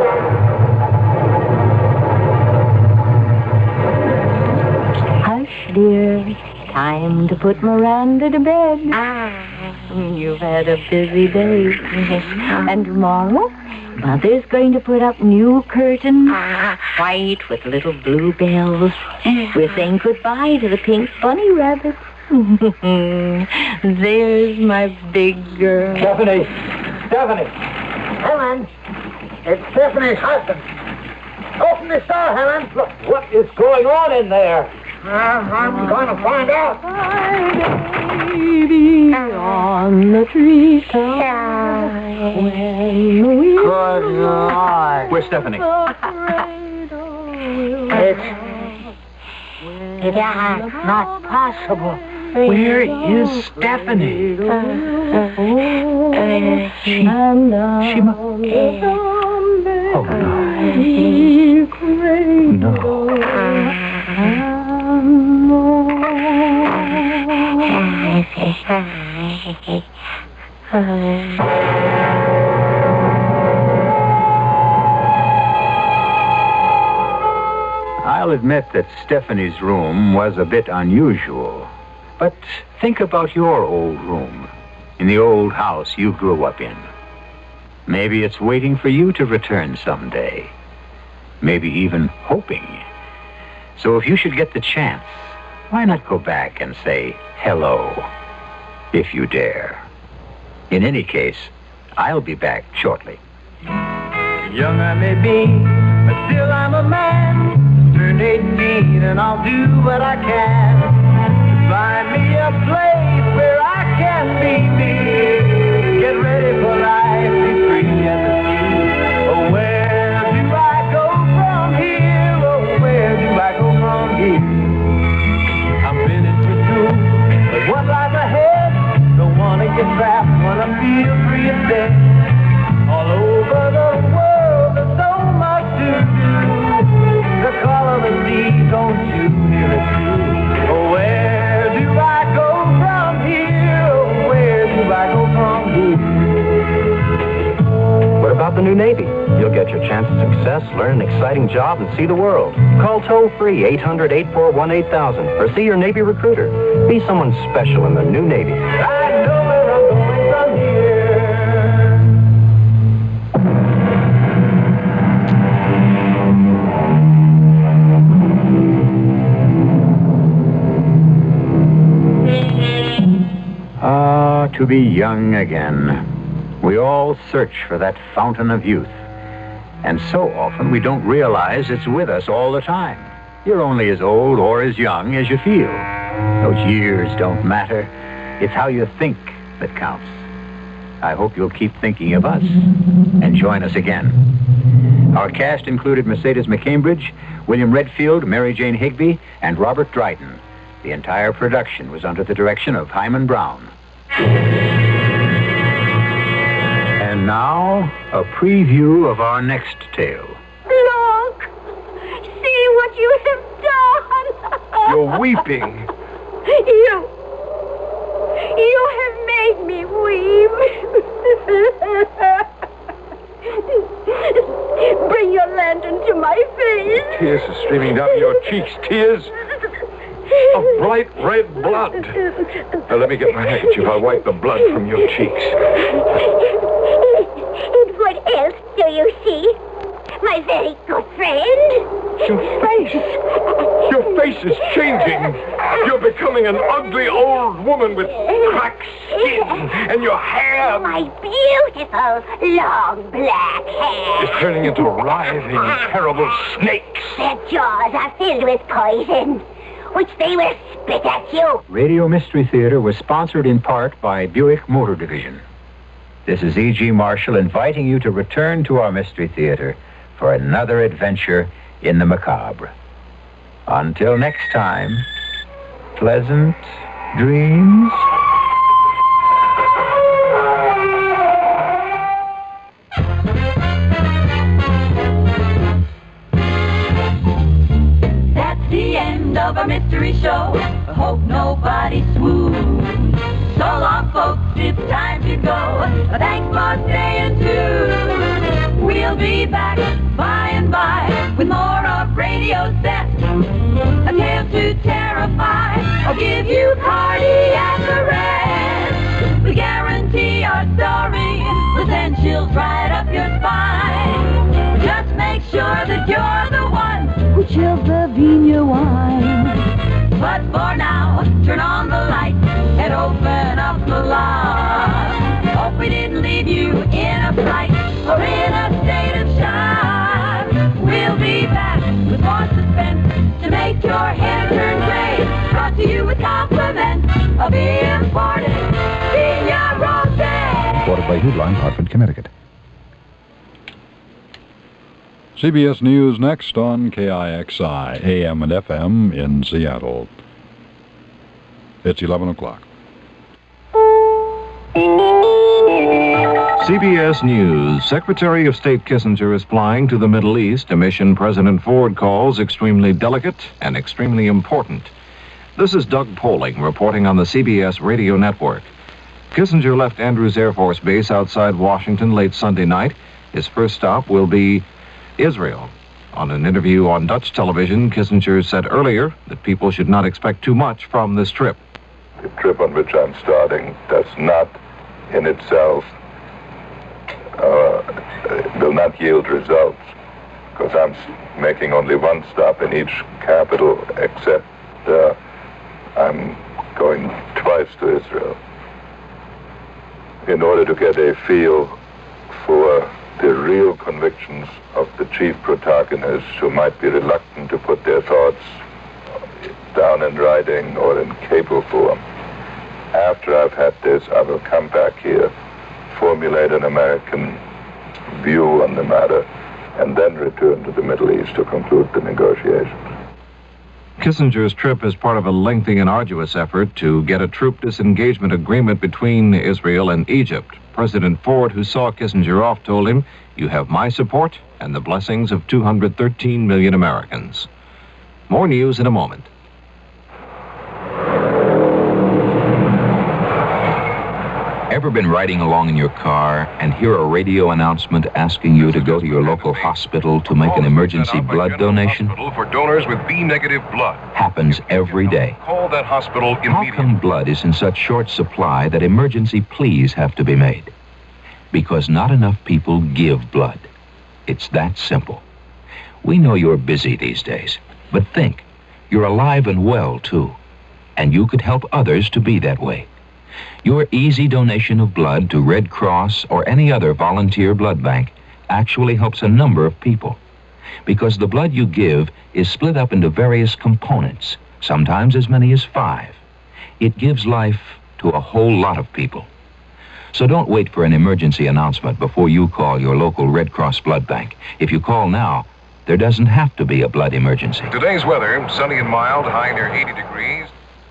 Hush, dear. Time to put Miranda to bed. You've had a busy day. And tomorrow, Mother's going to put up new curtains, white with little blue bells. We're saying goodbye to the pink bunny rabbits. There's my big girl.
Stephanie! Stephanie!
Helen! It's Stephanie's husband. Open this door, Helen.
Look, what is going on in there?
I'm going to find out.
Baby on the treetop.
Good Lord.
Where's Stephanie?
It's not possible.
Where is Stephanie?
She
Oh, no. I'll admit that Stephanie's room was a bit unusual. But think about your old room, in the old house you grew up in. Maybe it's waiting for you to return someday. Maybe even hoping. So if you should get the chance, why not go back and say hello, if you dare? In any case, I'll be back shortly.
Young I may be, but still I'm a man. Turned 18 and I'll do what I can to find me a place where I can be me. Get ready for life, be free as a sea. Oh, where do I go from here? Oh, where do I go from here? I'm finished with school, but what lies ahead? Don't wanna get trapped, wanna feel free instead. All over the world, there's so much to do. The call of the sea, don't you hear it too? Oh, where do I go from here? Oh, where do I go from here?
What about the new Navy? You'll get your chance at success, learn an exciting job, and see the world. Call toll-free 800-841-8000 or see your Navy recruiter. Be someone special in the new Navy.
I know where I'm going from here.
Ah, to be young again. We all search for that fountain of youth. And so often we don't realize it's with us all the time. You're only as old or as young as you feel. Those years don't matter. It's how you think that counts. I hope you'll keep thinking of us and join us again. Our cast included Mercedes McCambridge, William Redfield, Mary Jane Higby, and Robert Dryden. The entire production was under the direction of Hyman Brown. And now, a preview of our next tale.
Look! See what you have done!
You're weeping.
You have made me weep. Bring your lantern to my face.
Tears are streaming down your cheeks. Tears of bright red blood. Now, let me get my handkerchief. I'll wipe the blood from your cheeks.
And what else do you see? My very good friend.
Your face. Your face is changing. You're becoming an ugly old woman with cracked skin, and your hair...
My beautiful, long black hair.
is turning into writhing, terrible snakes.
Their jaws are filled with poison, which they will spit at you.
Radio Mystery Theater was sponsored in part by Buick Motor Division. This is E.G. Marshall inviting you to return to our Mystery Theater for another adventure in the macabre. Until next time, pleasant dreams.
That's the end of our mystery show. I hope nobody swoons. So long, folks, it's time to go. Thanks for staying tuned. We'll be back by and by with more of Radio Set. A tale to terrify or give you cardiac arrest. We guarantee our story will send chills right up your spine. Just make sure that you're the one who chills the Vina wine. But for now, turn on the light and open up the lock. Hope we didn't leave you in a fright or in a state of shock. We'll be back with more suspense to make your hair turn gray. Brought to you with compliments of imported Vina Rosé.
Reported by Hoodline, Hartford, Connecticut. CBS News next on KIXI, AM and FM in Seattle. It's 11 o'clock.
CBS News. Secretary of State Kissinger is flying to the Middle East, a mission President Ford calls extremely delicate and extremely important. This is Doug Poling reporting on the CBS radio network. Kissinger left Andrews Air Force Base outside Washington late Sunday night. His first stop will be Israel. On an interview on Dutch television, Kissinger said earlier that people should not expect too much from this trip.
The trip on which I'm starting does not in itself will not yield results, because I'm making only one stop in each capital, except I'm going twice to Israel in order to get a feel for the real convictions of the chief protagonists who might be reluctant to put their thoughts down in writing or in cable form. After I've had this, I will come back here, formulate an American view on the matter, and then return to the Middle East to conclude the negotiations.
Kissinger's trip is part of a lengthy and arduous effort to get a troop disengagement agreement between Israel and Egypt. President Ford, who saw Kissinger off, told him, "You have my support and the blessings of 213 million Americans." More news in a moment.
Ever been riding along in your car and hear a radio announcement asking you to go to your local hospital to make an emergency blood donation?
For donors with B-negative blood.
Happens every day.
Call that hospital immediately.
How come blood is in such short supply that emergency pleas have to be made? Because not enough people give blood. It's that simple. We know you're busy these days, but think, you're alive and well too, and you could help others to be that way. Your easy donation of blood to Red Cross or any other volunteer blood bank actually helps a number of people, because the blood you give is split up into various components, sometimes as many as 5. It gives life to a whole lot of people. So don't wait for an emergency announcement before you call your local Red Cross blood bank. If you call now, there doesn't have to be a blood emergency.
Today's weather, sunny and mild, high near 80 degrees.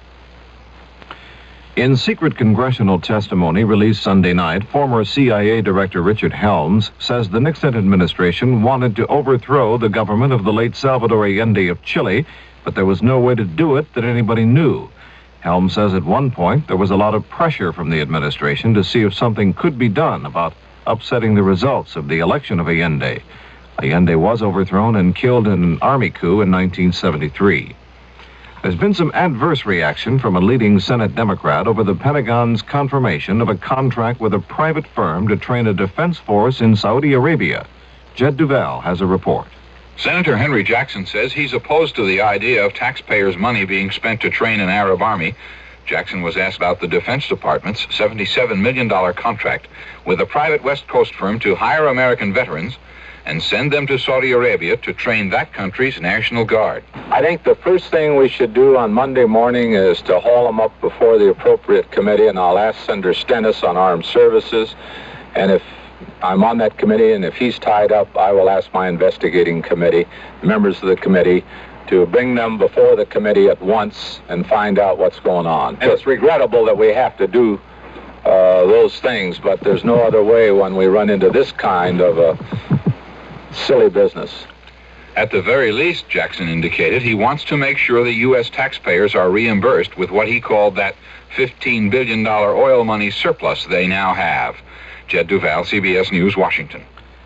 In secret congressional testimony released Sunday night, former CIA Director Richard Helms says the Nixon administration wanted to overthrow the government of the late Salvador Allende of Chile, but there was no way to do it that anybody knew. Helms says at one point there was a lot of pressure from the administration to see if something could be done about upsetting the results of the election of Allende. Allende was overthrown and killed in an army coup in 1973. There's been some adverse reaction from a leading Senate Democrat over the Pentagon's confirmation of a contract with a private firm to train a defense force in Saudi Arabia. Jed Duval has a report.
Senator Henry Jackson says he's opposed to the idea of taxpayers' money being spent to train an Arab army. Jackson was asked about the Defense Department's $77 million contract with a private West Coast firm to hire American veterans and send them to Saudi Arabia to train that country's National Guard.
I think the first thing we should do on Monday morning is to haul them up before the appropriate committee, and I'll ask Senator Stennis on Armed Services, and if I'm on that committee and if he's tied up, I will ask my investigating committee, members of the committee, to bring them before the committee at once and find out what's going on. And it's regrettable that we have to do those things, but there's no other way when we run into this kind of a silly business.
At the very least, Jackson indicated, he wants to make sure the U.S. taxpayers are reimbursed with what he called that $15 billion oil money surplus they now have. Jed Duval, CBS News, Washington.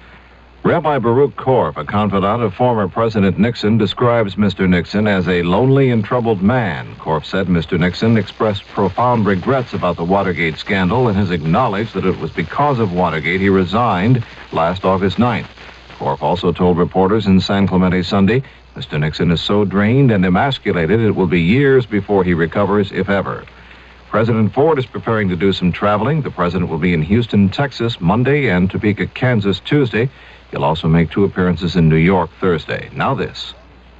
Rabbi Baruch Korf, a confidant of former President Nixon, describes Mr. Nixon as a lonely and troubled man. Korf said Mr. Nixon expressed profound regrets about the Watergate scandal and has acknowledged that it was because of Watergate he resigned last August 9th. Korf also told reporters in San Clemente Sunday, Mr. Nixon is so drained and emasculated it will be years before he recovers, if ever. President Ford is preparing to do some traveling. The president will be in Houston, Texas, Monday, and Topeka, Kansas, Tuesday. He'll also make 2 appearances in New York Thursday. Now this.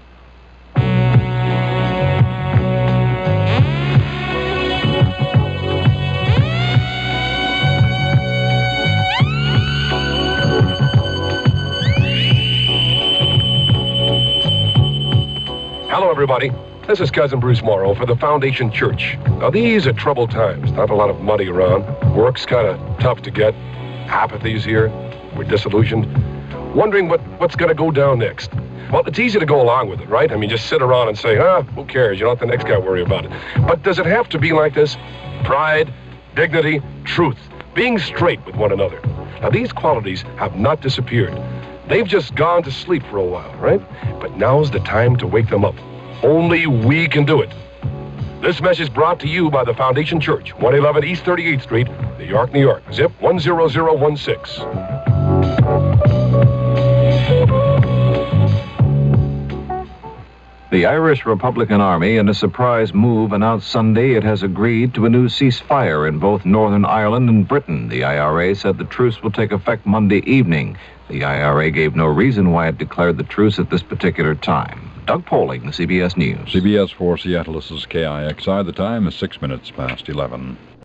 Hello, everybody. This is Cousin Bruce Morrow for the Foundation Church. Now, these are troubled times. Not a lot of money around. Work's kind of tough to get.
Apathy's here. We're disillusioned. Wondering what's going to go down next. Well, it's easy to go along with it, right? I mean, just sit around and say, who cares? You don't let the next guy worry about it. But does it have to be like this? Pride, dignity, truth, being straight with one another. Now, these qualities have not disappeared. They've just gone to sleep for a while, right? But now's the time to wake them up. Only we can do it. This message brought to you by the Foundation Church, 111 East 38th Street, New York, New York. Zip 10016.
The Irish Republican Army, in a surprise move, announced Sunday it has agreed to a new ceasefire in both Northern Ireland and Britain. The IRA said the truce will take effect Monday evening. The IRA gave no reason why it declared the truce at this particular time. Doug Poling, CBS News.
CBS 4 Seattle, this is KIXI. The time is 6 minutes past 11.